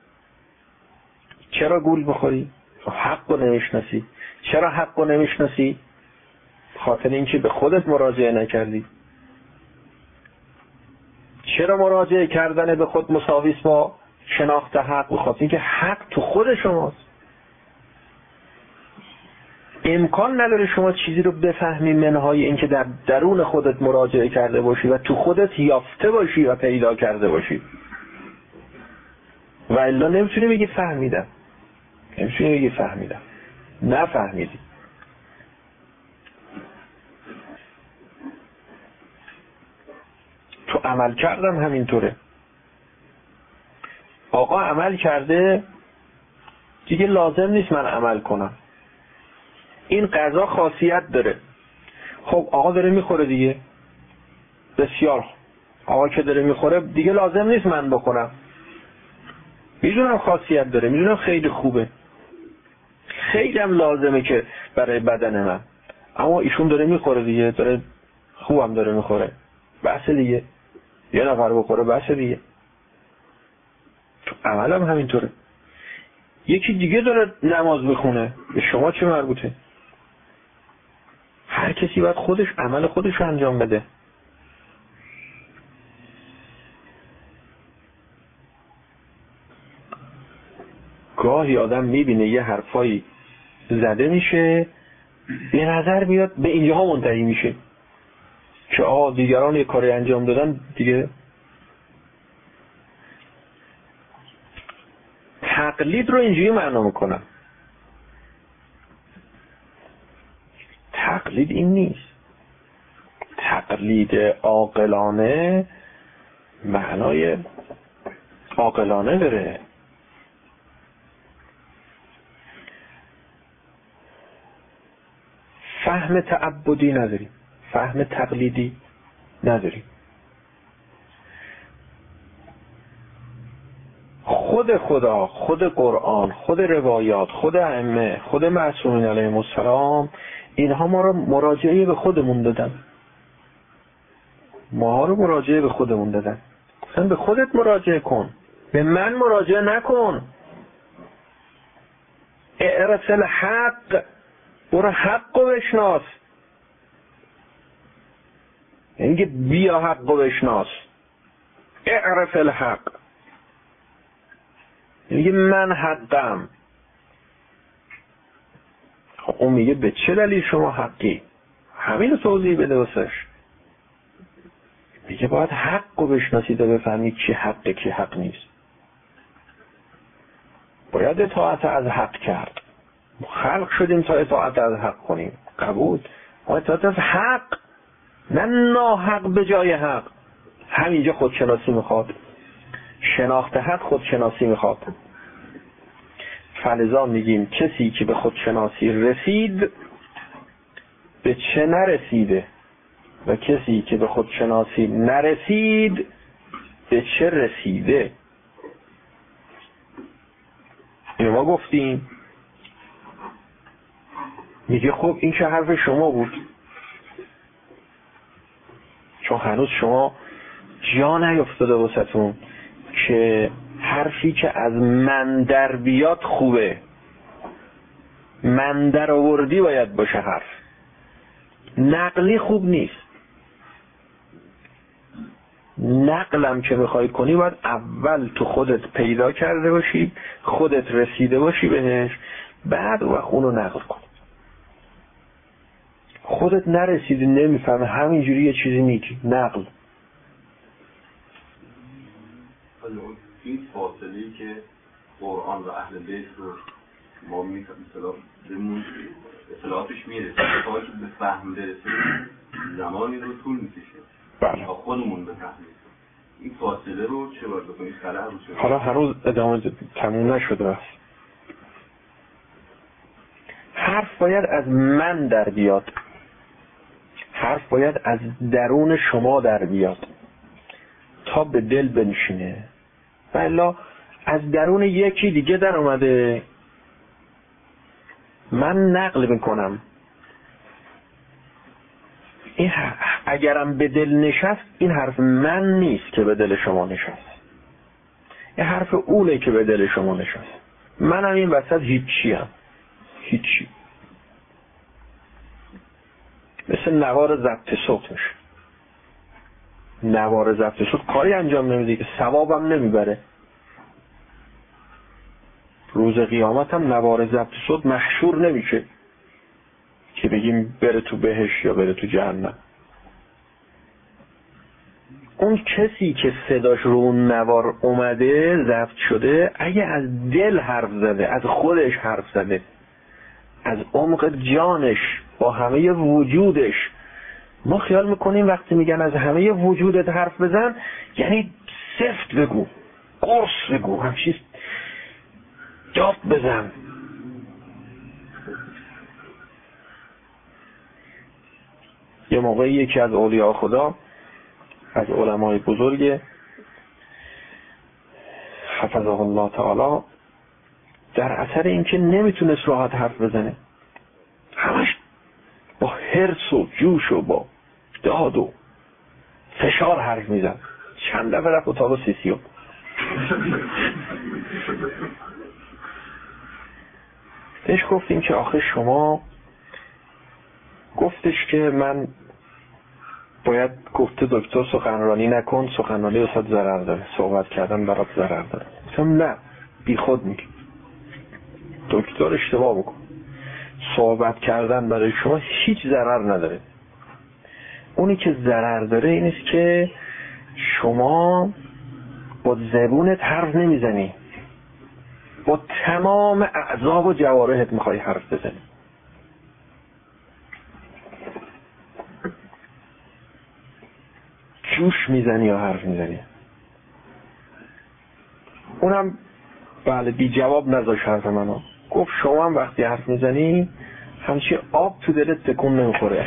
چرا گول میخوری؟ حق رو نمیشناسی. چرا حق رو نمیشناسی؟ خاطر اینکه به خودت مراجعه نکردی. چرا مراجعه کردن به خود مساویس با شناخت حق؟ خاطر اینکه حق تو خود شماست. امکان نداره شما چیزی رو بفهمی منهای اینکه در درون خودت مراجعه کرده باشی و تو خودت یافته باشی و پیدا کرده باشی. و الا نمیتونی بگی فهمیدم، نمیتونی بگی فهمیدم، نفهمیدی. تو عمل کردم همینطوره. آقا عمل کرده دیگه لازم نیست من عمل کنم. این غذا خاصیت داره. خب آقا داره میخوره دیگه، بسیار. آقا که داره میخوره دیگه لازم نیست من بخورم. میدونم خاصیت داره، میدونم خیلی خوبه، خیلی هم لازمه که برای بدن من، اما ایشون داره میخوره دیگه، داره خوبم داره میخوره، بس دیگه، یه نفر بخوره بس دیگه. تو عملم همینطوره. یکی دیگه داره نماز بخونه، به شما چه مربوطه؟ هر کسی باید خودش عمل خودش رو انجام بده. گاهی آدم میبینه یه حرفایی زده میشه، به نظر میاد به اینجاها منتهی میشه که آه دیگران یه کاری انجام دادن دیگه. تقلید رو اینجوری معنا میکنم. تقلید این نیست. تقلید عاقلانه معنای عاقلانه داره. فهم تعبدی نداریم، فهم تقلیدی نداریم. خود خدا، خود قرآن، خود روایات، خود ائمه، خود معصومین علیهم السلام، اینها ما رو مراجعه به خودمون دادن. ما رو مراجعه به خودمون دادن. گفتن به خودت مراجعه کن، به من مراجعه نکن. اعرف الحق، برو حق رو بشناس. یعنی که بیا حق رو بشناس. اعرف الحق، میگه من حقم. خب اون میگه به چه دلیل شما حقی؟ همین رو توضیح بده واسش. میگه باید حق رو بشناسی تا بفهمی کی حقه کی حق نیست. باید اطاعت از حق کرد. خلق شدیم تا اطاعت از حق کنیم، قبول. ما اطاعت از حق، نه ناحق به جای حق. همینجا خودشناسی میخواد. شناخت حد خودشناسی میخواد. فلذا میگیم کسی که به خودشناسی رسید به چه نرسیده و کسی که به خودشناسی نرسید به چه رسیده. اینو ما گفتیم. میگه خب این که حرف شما بود، چون هنوز شما جا نیفتاده واسهتون که حرفی که از من در بیاد خوبه. من در آوردی باید باشه حرف، نقلی خوب نیست. نقلم که میخوای کنی باید اول تو خودت پیدا کرده باشی، خودت رسیده باشی بهش، بعد و اونو نقل کن. خودت نرسیدی نمیفهمه، همینجوری یه چیزی میگی نقل. این فاصله‌ای که قرآن و اهل بیت رو ما می‌فهمیم اصطلاح بمون اصطلاحاتش میرسه تا که به فهم برسه زمانی رو طول میکشه بله. تا خودمون بفهمیم این فاصله رو چه باید بکنیم، خلأ رو چه. حالا هنوز ادامه تموم نشده است. حرف باید از من در بیاد، حرف باید از درون شما در بیاد تا به دل بنشینه. والا از درون یکی دیگه در اومده، من نقل میکنم. این اگرم به دل نشست، این حرف من نیست که به دل شما نشست، این حرف اونه که به دل شما نشست. منم این وسط هیچی هم هیچی. مثل نوار ضبط صوت میشه. نوار ضبط صوت کاری انجام نمیده که ثوابم نمیبره. روز قیامت هم نوار ضبط صوت محشور نمیشه که بگیم بره تو بهشت یا بره تو جهنم. اون کسی که صداش رو اون نوار اومده ضبط شده، اگه از دل حرف زده، از خودش حرف زده، از عمق جانش با همه وجودش. ما خیال میکنیم وقتی میگن از همه وجودت حرف بزن یعنی سفت بگو، قرص بگو، همچیز داد بزن. یه موقعی یکی از اولیاء خدا، از علمای بزرگ حفظه الله تعالی، در اثر اینکه نمیتونست راحت حرف بزنه، همش با حرص و جوش و با داد و فشار حرف میزن، چند دفعه رفت اتاق سیسیو. بهش گفتیم که آخه شما، گفتش که من باید گفته دکتر سخنرانی نکن، سخنرانی واسه ضرر داره، صحبت کردن برات ضرر داره. گفتم نه، بی خود میگی، دکتر اشتباه بکن، صحبت کردن برای شما هیچ ضرر نداره. اونی که ضرر داره این است که شما با زبونت حرف نمیزنی، با تمام اعضا و جوارحت میخوای حرف بزنی. جوش میزنی یا حرف میزنی. اونم بله بی جواب نذاشت حرف منو. گفت شما هم وقتی حرف میزنی همچی آب تو دلت تکون نمیخوره.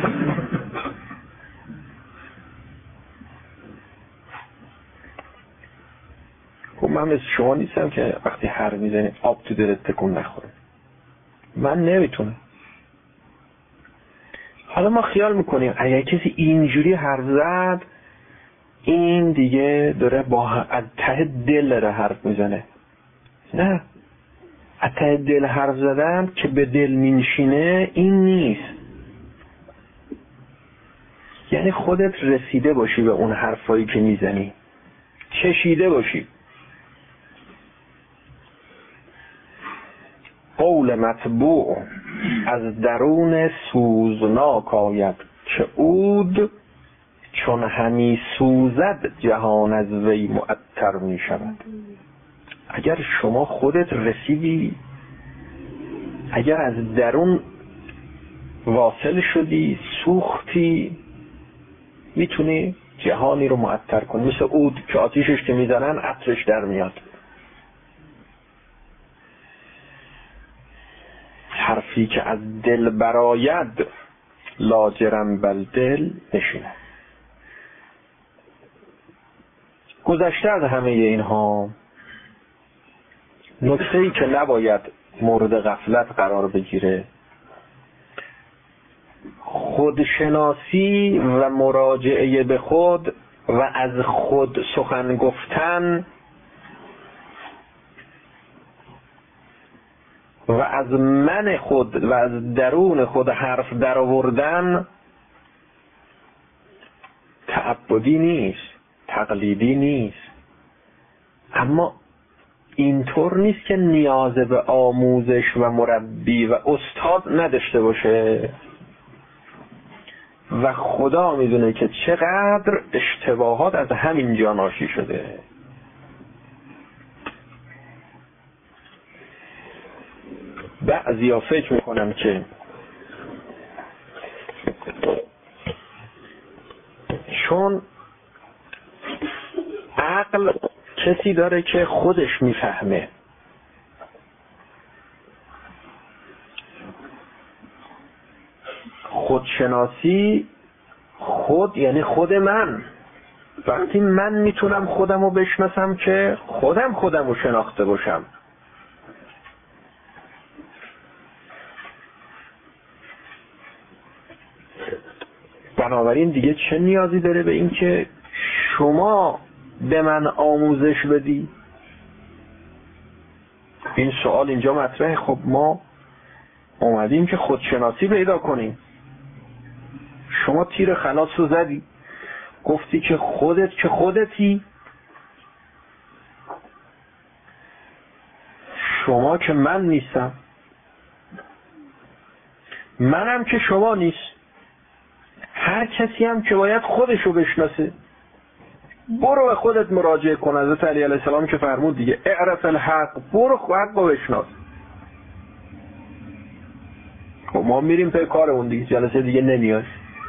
خب من مثل شما نیستم که وقتی حرف میزنی آب تو دلت تکون نخوره. من نمیتونم. حالا ما خیال میکنیم اگر کسی اینجوری حرف زد این دیگه داره با از ته دل داره حرف میزنه. نه، از ته دل حرف زدن که به دل مینشینه این نیست. یعنی خودت رسیده باشی به اون حرفایی که میزنی، چشیده باشی. قول مطبوع از درون سوزناک آید، که عود چون همی سوزد جهان از وی معطر می شود. اگر شما خودت رسیدی، اگر از درون واصل شدی، سوختی، میتونی جهانی رو معطر کن، مثل عود که آتیشش که میزنن عطرش در میاد. حرفی که از دل براید لاجرم بر دل نشینه. گذشته از همه اینها، نکته‌ای که نباید مورد غفلت قرار بگیره خودشناسی و مراجعه به خود و از خود سخن گفتن و از من خود و از درون خود حرف در آوردن تعبدی نیست، تقلیدی نیست، اما اینطور نیست که نیاز به آموزش و مربی و استاد نداشته باشه و خدا میدونه که چقدر اشتباهات از همین جا ناشی شده. بعضیا فکر میکنن که چون عقل کسی داره که خودش میفهمه، خودشناسی خود یعنی خود من، وقتی من میتونم خودم رو بشناسم که خودم خودم رو شناخته باشم. بنابراین دیگه چه نیازی داره به این که شما به من آموزش بدی؟ این سوال اینجا مطرحه. خب ما اومدیم که خودشناسی پیدا کنیم. شما تیر خلاص رو زدی، گفتی که خودت که خودتی، شما که من نیستم، منم که شما نیست. هر کسی هم که باید خودشو بشناسه. برو به خودت مراجعه کن. حضرت علی علیه السلام که فرمود دیگه اعرف الحق، برو حق رو بشناس. خب ما میریم پی کارمون دیگه، جلسه دیگه نمیاد.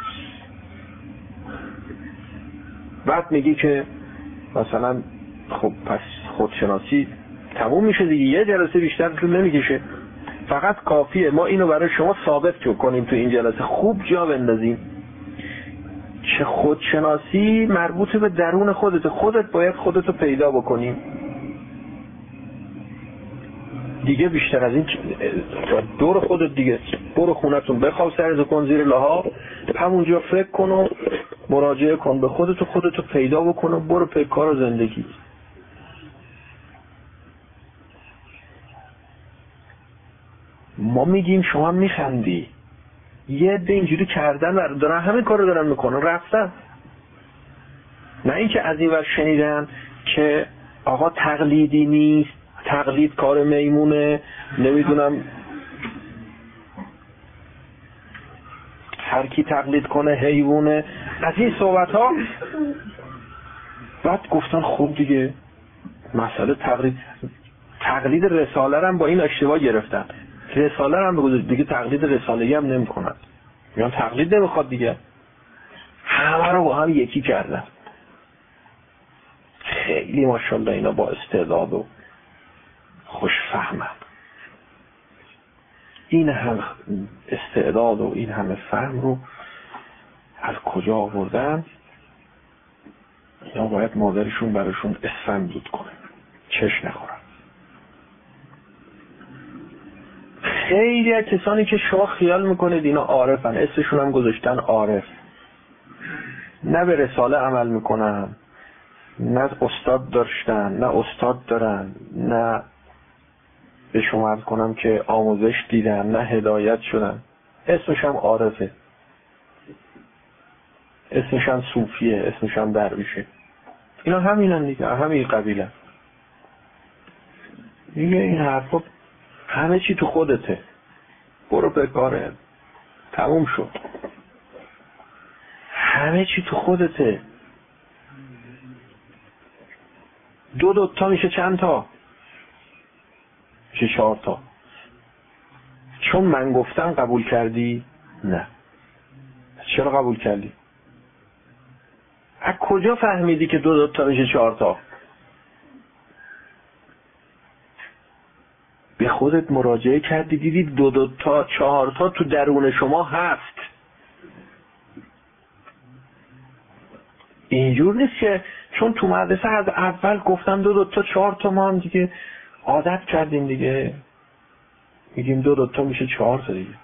بعد میگی که مثلا خب پس خودشناسی تموم میشه دیگه، یه جلسه بیشتر طول نمیکشه، فقط کافیه ما اینو برای شما ثابت کنیم تو این جلسه، خوب جا بندازیم که خودشناسی مربوط به درون خودت. خودت باید خودتو پیدا بکنی دیگه. بیشتر از این دور خودت دیگه. برو خونتون بخواب، سرتو کن زیر لحاف، همونجا فکر کن و مراجعه کن به خودتو، خودتو پیدا بکن و برو پی کار و زندگی. ما میگیم شما میخندی، یه عده اینجوری کردن دارن همین کارو دارن میکنن، رفتن. نه اینکه از این ور شنیدن که آقا تقلیدی نیست، تقلید کار میمونه، نمیدونم هر کی تقلید کنه حیوانه، از این صحبت ها. بعد گفتن خوب دیگه مسئله تقلید تقلید رساله رو هم با این اشتباه گرفتن. رساله رو هم بگذارید دیگه، تقلید رساله‌ای هم نمی‌کنن، میگن تقلید نمیخواد دیگه، همه رو با هم یکی کردن. خیلی ماشاءالله اینا با استعداد و خوشفهمن. این هم استعداد و این همه فهم رو از کجا آوردن؟ اینا باید مادرشون براشون اسفندود کنه، چش نخورن. خیلی از کسانی که شما خیال میکنید اینا عارفن، اسمشون هم گذاشتن عارف، نه به رساله عمل میکنن، نه استاد داشتن، نه استاد دارن، نه به شما عرض کنم که آموزش دیدن، نه هدایت شدن، اسمش هم عارفه، اسمش هم صوفیه، اسمش هم درویشه. اینا همینن دیگه، همین قبیله دیگه. این حرفا همه چی تو خودته، برو به کاره، تموم شد. همه چی تو خودته. دو دو تا میشه چند تا؟ میشه چهار تا. چون من گفتم قبول کردی؟ نه. چرا قبول کردی؟ از کجا فهمیدی که دو دوتا میشه چهار تا؟ به خودت مراجعه کردی دیدی دو دوتا چهار تا تو درون شما هست. اینجور نیست که چون تو مدرسه از اول گفتم دو دوتا چهار تا، ما هم دیگه عادت کردیم دیگه میگیم دو دوتا میشه چهار تا دیگه.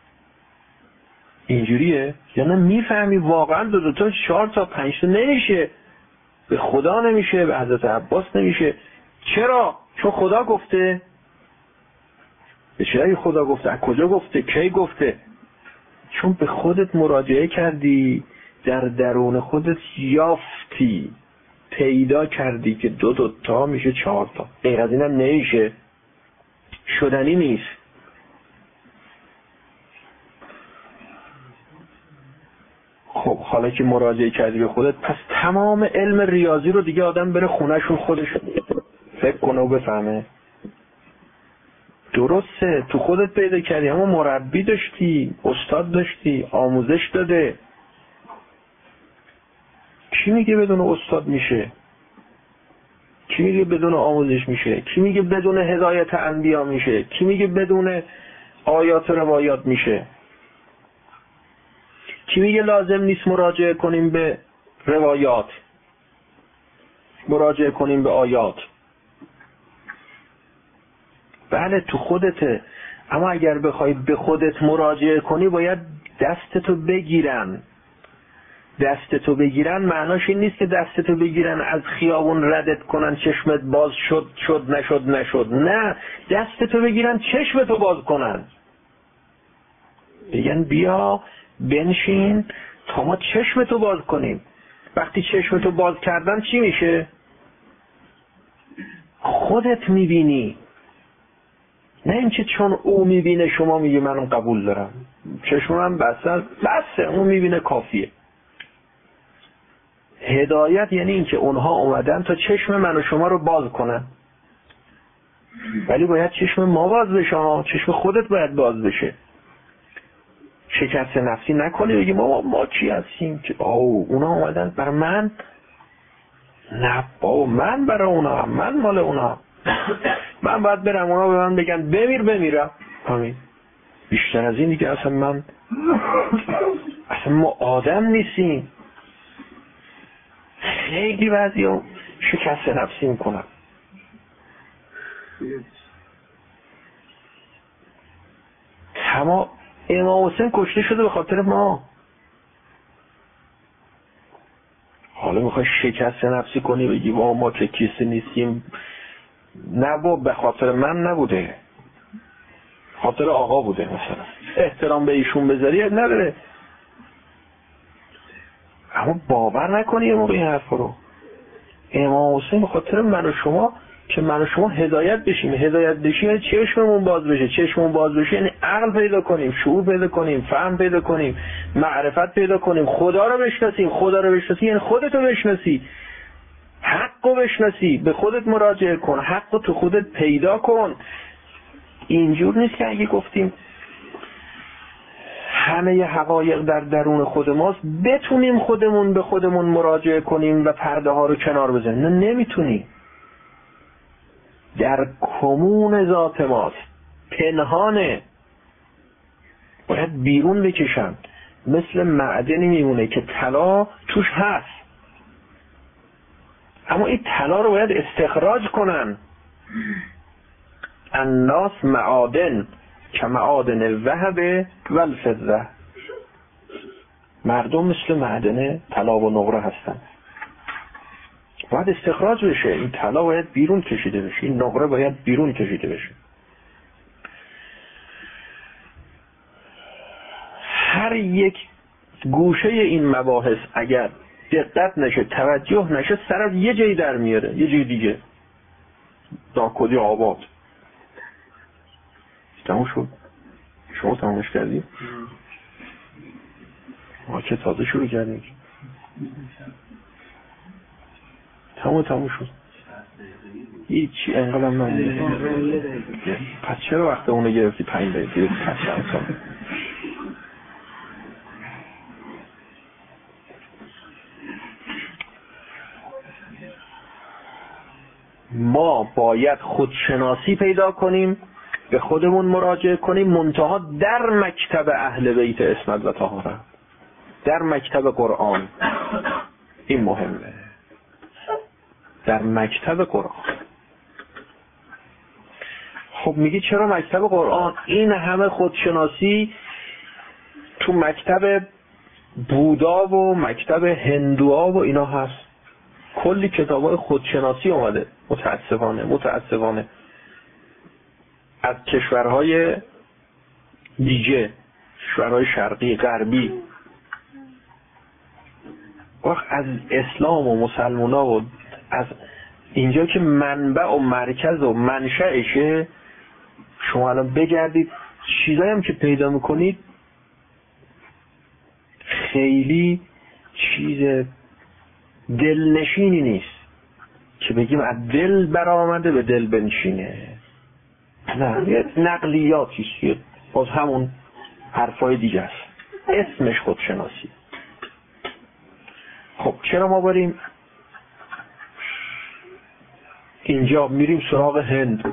اینجوریه؟ یا نه میفهمی واقعا دو دوتا چهار تا پنج تا نمیشه، به خدا نمیشه، به حضرت عباس نمیشه. چرا؟ چون خدا گفته. به چرا خدا گفته؟ از کجا گفته؟ کی گفته؟ چون به خودت مراجعه کردی، در درون خودت یافتی، پیدا کردی که دو دوتا میشه چهار تا. غیر از اینم نمیشه، شدنی نیست. خب حالا که مراجعه کردی به خودت، پس تمام علم ریاضی رو دیگه آدم بره خونهشون خودش فکر کنه و بفهمه. درسته تو خودت پیدا کردی، اما مربی داشتی، استاد داشتی، آموزش داده. کی میگه بدون استاد میشه؟ کی میگه بدون آموزش میشه؟ کی میگه بدون هدایت انبیا میشه؟ کی میگه بدون آیات و روایات میشه؟ کی میگه لازم نیست مراجعه کنیم به روایات، مراجعه کنیم به آیات؟ بله تو خودته، اما اگر بخوای به خودت مراجعه کنی باید دستتو بگیرن. دستتو بگیرن معناش این نیست که دستتو بگیرن از خیابون ردت کنن چشمت باز شد شد نشد نشد. نه، دستتو بگیرن چشمتو باز کنن، بگن بیا بنشین تا ما چشمتو باز کنیم. وقتی چشمتو باز کردن چی میشه؟ خودت میبینی، نه اینکه چون او میبینه شما میگه منم قبول دارم، چشمم بسته بسته اون میبینه کافیه. هدایت یعنی اینکه اونها اومدن تا چشم من و شما رو باز کنن، ولی باید چشم ما باز بشه، چشم خودت باید باز بشه. شکست نفسی نکنی بگی ما ما چی هستیم که آو اونا اومدن برای من، نه بابا من برای اونا، من مال اونا، من باید برم اونا به من بگن بمیر بمیرم. همین، بیشتر از این دیگه اصلا من اصلا ما آدم نیستیم. خیلی بعضی هم شکست نفسی میکنن. تمام امام حسین کشته شده به خاطر ما. حالا میخوای شکست نفسی کنی بگی با ما که کسی نیستیم؟ نه با به خاطر من نبوده، خاطر آقا بوده. مثلا احترام به ایشون بذاری نداره، اما باور نکنی یه موقع این حرف رو. امام حسین به خاطر من و شما که من و شما هدایت بشیم. هدایت بشیم یعنی چشممون باز بشه. چشممون باز بشه یعنی عقل پیدا کنیم، شعور پیدا کنیم، فهم پیدا کنیم، معرفت پیدا کنیم، خدا رو بشناسیم. خدا رو بشناسی یعنی خودتو بشناسی، حق رو بشناسی، به خودت مراجعه کن، حق رو تو خودت پیدا کن. اینجور نیست که اگه گفتیم همه ی حقایق در درون خود ماست بتونیم خودمون به خودمون مراجعه کنیم و پرده ها رو کنار بزنیم. نه، نمیتونی. در کمون ذات ماست، پنهانه، باید بیرون بکشن. مثل معدنی میمونه که طلا توش هست، اما این طلا رو باید استخراج کنن. الناس معادن که معادن الذهب و الفضه. مردم مثل معدن طلا و نقره هستن، باید استخراج بشه. این طلا باید بیرون کشیده بشه، این نقره باید بیرون کشیده بشه. هر یک گوشه این مباحث اگر دقت نشه، توجه نشه، سر از یه جایی در میاره، یه جای دیگه. داکودی آباد تموم شد. شما تمامش کردی؟ ما که تازه شروع کردیم. تمام تموم شد. هیچی انقدر من پس چرا وقت اونو گرفتی پنج دقیقه پس چند سال؟ ما باید خودشناسی پیدا کنیم، به خودمون مراجعه کنیم، منتها در مکتب اهل بیت عصمت و طهارت، در مکتب قرآن. این مهمه، در مکتب قرآن. خب میگی چرا مکتب قرآن؟ این همه خودشناسی تو مکتب بودا و مکتب هندوها و اینا هست، کلی کتابای خودشناسی اومده. متاسفانه متاسفانه از کشورهای دیگه، کشورهای شرقی غربی، وقت از اسلام و مسلمان ها و از اینجا که منبع و مرکز و منشأشه، شما الان بگردید چیزایی هم که پیدا میکنید خیلی چیز دلنشینی نیست که بگیم از دل برآمده به دل بنشینه. نه، یه نقلیاتیست، باز همون حرفای دیگه است، اسمش خودشناسی. خب چرا ما بریم اینجا میریم سراغ هند؟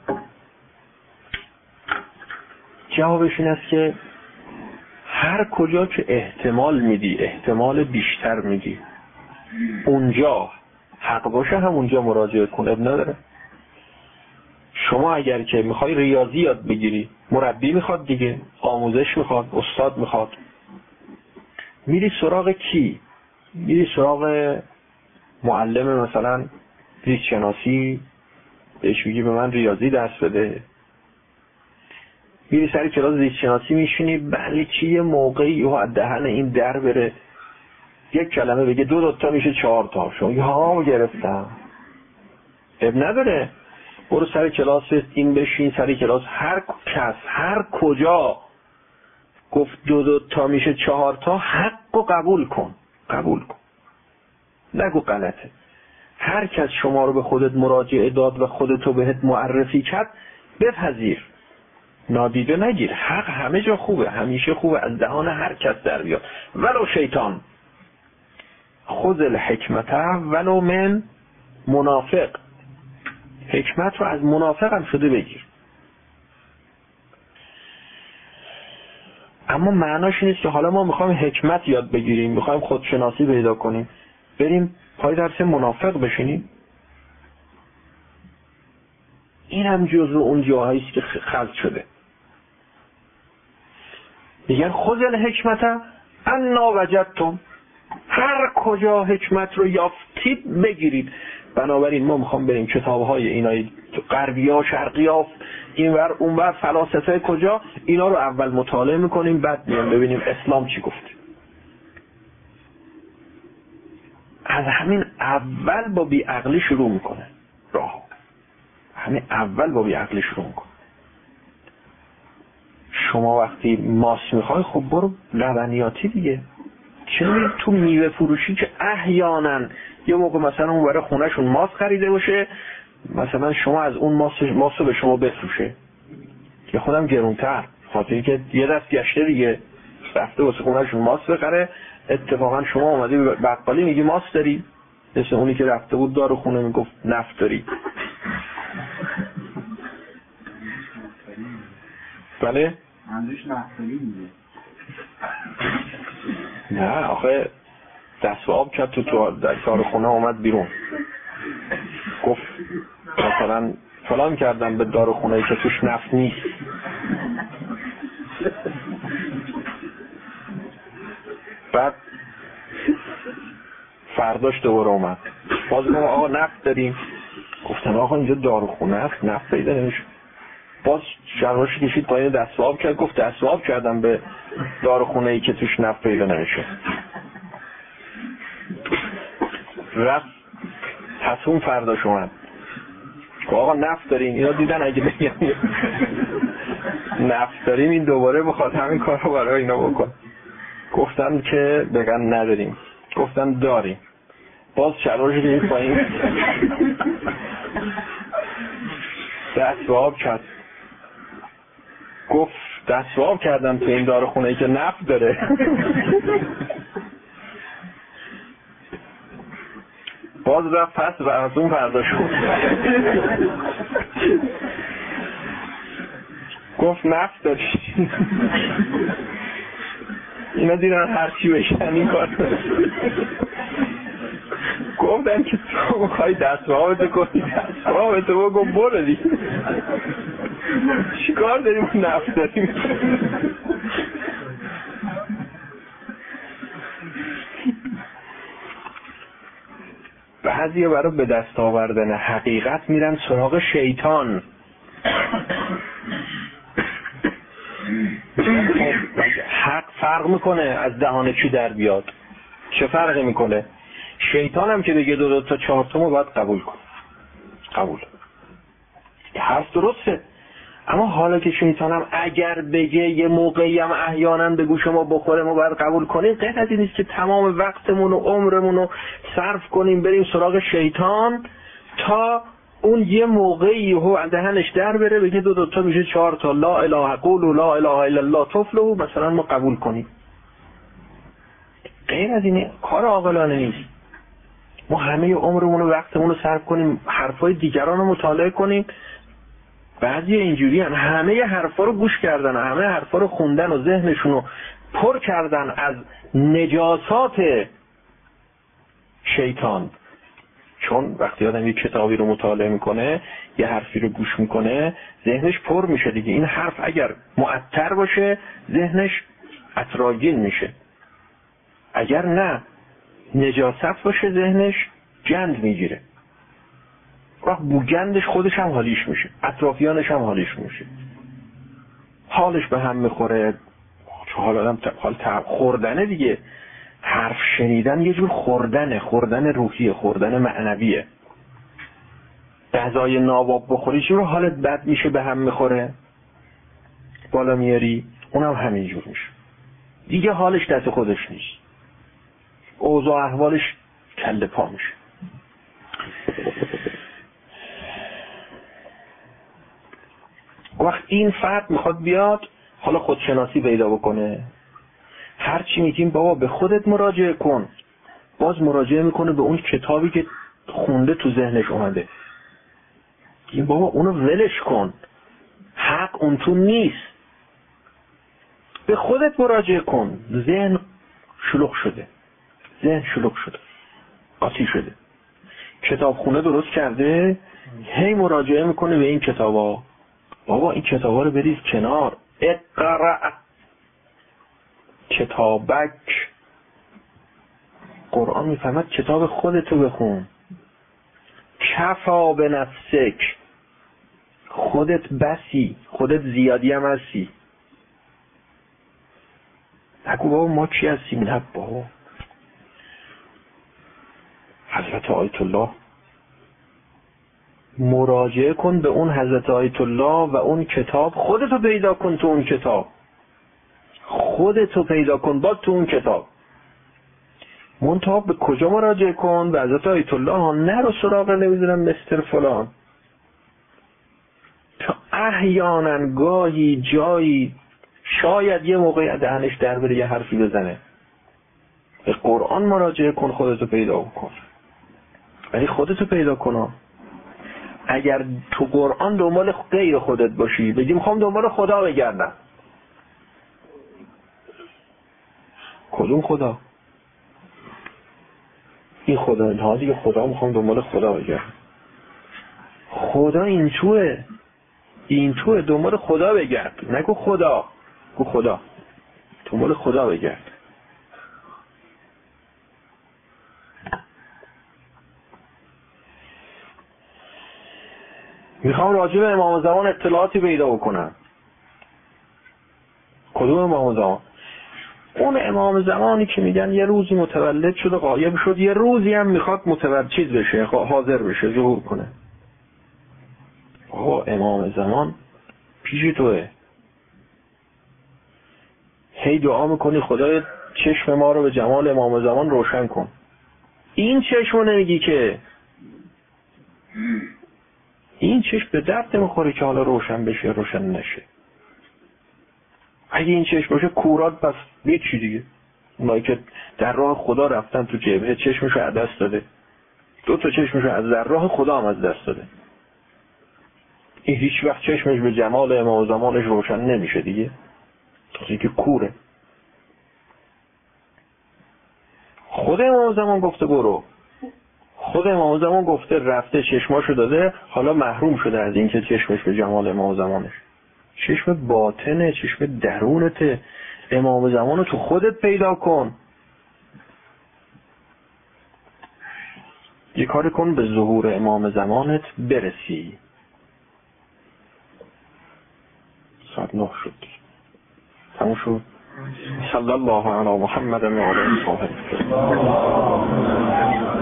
جوابش این است که هر کجا که احتمال میدی، احتمال بیشتر میدی، اونجا حق باشه هم اونجا مراجعه کن، اب نداره. شما اگر که میخوای ریاضی یاد بگیری، مربی میخواد دیگه، آموزش میخواد، استاد میخواد، میری سراغ کی؟ میری سراغ معلم مثلا زیست شناسی، بهش میگی به من ریاضی درس بده. میری سر کلاس زیست شناسی میشینی، بله چی یه موقعی و دهن این در بره یک کلمه بگه دو دوتا میشه چهار تا، شما میگه ها گرفتم، اب نداره. برو سر کلاس این بشین، سر کلاس هر کس هر کجا گفت دو دوتا میشه چهار تا، حق و قبول کن، قبول کن، نگو غلطه. هر کس شما رو به خودت مراجعه داد و خودتو بهت معرفی کرد، بپذیر، نادیده نگیر. حق همه جا خوبه، همیشه خوبه، از دهان هر کس در بیاد، ولو شیطان. خذ الحکمت ولو من منافق، حکمت رو از منافق هم شده بگیر. اما معناش نیست که حالا ما میخوایم حکمت یاد بگیریم، میخوایم خودشناسی پیدا کنیم، بریم پای درس منافق بشینیم. این هم جزو اون جاهاییست که خلط شده. میگن خذ الحکمت انا وجدتم، هر کجا حکمت رو یافتید بگیرید. بنابراین ما میخوام بریم کتاب‌های اینای غربی‌ها، شرقی‌ها، اینور اونور، فلاسفه کجا، اینا رو اول مطالعه میکنیم، بعد میایم ببینیم اسلام چی گفته. از همین اول با بیعقلی شروع میکنه راه، همین اول با بیعقلی شروع میکنه. شما وقتی ماس میخوای، خب برو لبنیاتی دیگه. چه تو میوه فروشی که احیانا یه موقع مثلا اون برای خونهشون ماس خریده باشه، مثلا شما از اون ماس ماسو به شما بفروشه که خودم گرونتر، خاطری که یه دست گشته دیگه رفته واسه خونهشون ماس بخره، اتفاقا شما اومدی به بقالی میگی ماس داری، مثل اونی که رفته بود دارو خونه میگفت نفت داری. بله؟ منظورش نفتاری میگه. نه آخه دست و آب کرد تو دارو خونه اومد بیرون، گفت مثلا فلان کردم به دارو خونه که توش نفت نیست. بعد فرداش دوباره اومد، باز گفتم آقا نفت داریم، گفتم آقا اینجا داروخونه است نفت پیدا نمیشه. باز شلوارش کشید پایین، دست و آب کرد، گفت دست و آب کردم به داروخونه ای که توش نفت پیدا نمیشه. رفت تصوم فرداش اومد، گفت آقا نفت داریم. اینا دیدن اگه بگم نفت داریم این دوباره بخواد همین کار رو برای اینا بکن. گفتم که بگن نداریم، گفتم داریم. باز شلوارش کشید پایین، دست و آب کرد، گفت دست و آب کردم تو این داروخونه ای که نفت داره. باز رفت پس و از اون فردا شد. گفت نفس داری. اینا دیدن هر چی بشن این کار. گفتن که تو میخوای دستوابتو کنی دستوابتو بگو برو دیگه چیکار داریم نفس داریم. بعضی برای به دست آوردن حقیقت میرن سراغ شیطان. حق فرق میکنه از دهان کی در بیاد؟ چه فرقی میکنه؟ شیطان هم که بگه دو دو تا چهار تا ما باید قبول کن. قبول حرف درسته، اما حالا که شیطان هم اگر بگه یه موقعی هم احیانا به گوش ما بخوره ما باید قبول کنیم، غیر از این نیست که تمام وقتمون و عمرمون رو صرف کنیم بریم سراغ شیطان تا اون یه موقعی هو دهنش در بره بگه دو دو تا میشه چهار تا، لا اله قولوا لا اله الا الله تفلحوا، مثلا ما قبول کنیم. غیر از این کار عاقلانه نیست. ما همه عمرمون و وقتمون رو صرف کنیم حرفای دیگران رو مطالعه کنیم. بعضی اینجوری هم همه حرفا رو گوش کردن، همه حرفا رو خوندن و ذهنشون رو پر کردن از نجاسات شیطان. چون وقتی آدم یک کتابی رو مطالعه میکنه، یه حرفی رو گوش میکنه، ذهنش پر میشه دیگه. این حرف اگر معطر باشه ذهنش عطرآگین میشه، اگر نه نجاست باشه ذهنش گند میگیره. وقت بو گندش خودش هم حالیش میشه، اطرافیانش هم حالیش میشه، حالش به هم میخوره. حال آدم حال خوردنه دیگه. حرف شنیدن یه جور خوردنه، خوردن روحیه، خوردن معنویه. غذای ناباب بخوری چی رو حالت بد میشه، به هم میخوره، بالا میاری، اونم همین جور میشه دیگه. حالش دست خودش نیست، اوضاع احوالش کله پا میشه. وقت این فرد میخواد بیاد حالا خودشناسی پیدا بکنه، هر چی میگیم بابا به خودت مراجعه کن، باز مراجعه میکنه به اون کتابی که خونده تو ذهنش اومده. این بابا اونو ولش کن، حق اون تو نیست، به خودت مراجعه کن. ذهن شلوغ شده، ذهن شلوغ شده، قاطی شده. کتاب خونه درست کرده، هی مراجعه میکنه به این کتابا. بابا این کتابا رو بریز کنار، اقرأ کتابک. قرآن میفهمد کتاب خودتو بخون. کفا به نفسک، خودت بسی، خودت زیادی هم هستی. نگو بابا ما چی هستیم، نه بابا. حضرت آیت الله، مراجعه کن به اون حضرت آیت الله و اون کتاب. خودتو پیدا کن تو اون کتاب، خودتو پیدا کن با تو اون کتاب. منتها به کجا مراجعه کن؟ به حضرت آیت الله، نرو سراغ نمیدونم مستر فلان. تا احیانا گاهی جایی شاید یه موقع دهنش در بره یه حرفی بزنه. به قرآن مراجعه کن، خودتو پیدا کن. ولی خودتو پیدا کن. اگر تو قرآن دنبال غیر خودت باشی، بگی میخوام دنبال خدا بگردم، کدوم خدا؟ این خدا اینها دیگه. خدا میخوام دنبال خدا بگردم. خدا این توه، این توه، دنبال خدا بگرد. نگو خدا، گو خدا، دنبال خدا بگرد. میخوام راجع به امام زمان اطلاعاتی پیدا بکنم. کدوم امام زمان؟ اون امام زمانی که میگن یه روزی متولد شده غایب شد، یه روزی هم میخواد متولد چیز بشه، حاضر بشه، ظهور کنه. آقا امام زمان پیش توه، هی دعا میکنی خدای چشم ما رو به جمال امام زمان روشن کن. این چشم رو نمیگی که، این چشم به درد میخوره که حالا روشن بشه روشن نشه. اگه این چشم باشه کورات، پس یه چی دیگه. اونایی که در راه خدا رفتن تو جبهه چشمشو از دست داده، دو تا چشمشو از در راه خدا هم از دست داده. این هیچ وقت چشمش به جمال امام زمانش روشن نمیشه دیگه، تا که کوره. خود امام زمان گفته برو، خود امام زمان گفته رفته چشماشو داده، حالا محروم شده از این که چشمش به جمال امام زمانش. چشم باطنه، چشم درونته. امام زمانو تو خودت پیدا کن. یه کاری کن به ظهور امام زمانت برسی. ساعت نه شد، تموم شد. صلی الله علی محمد و علی آله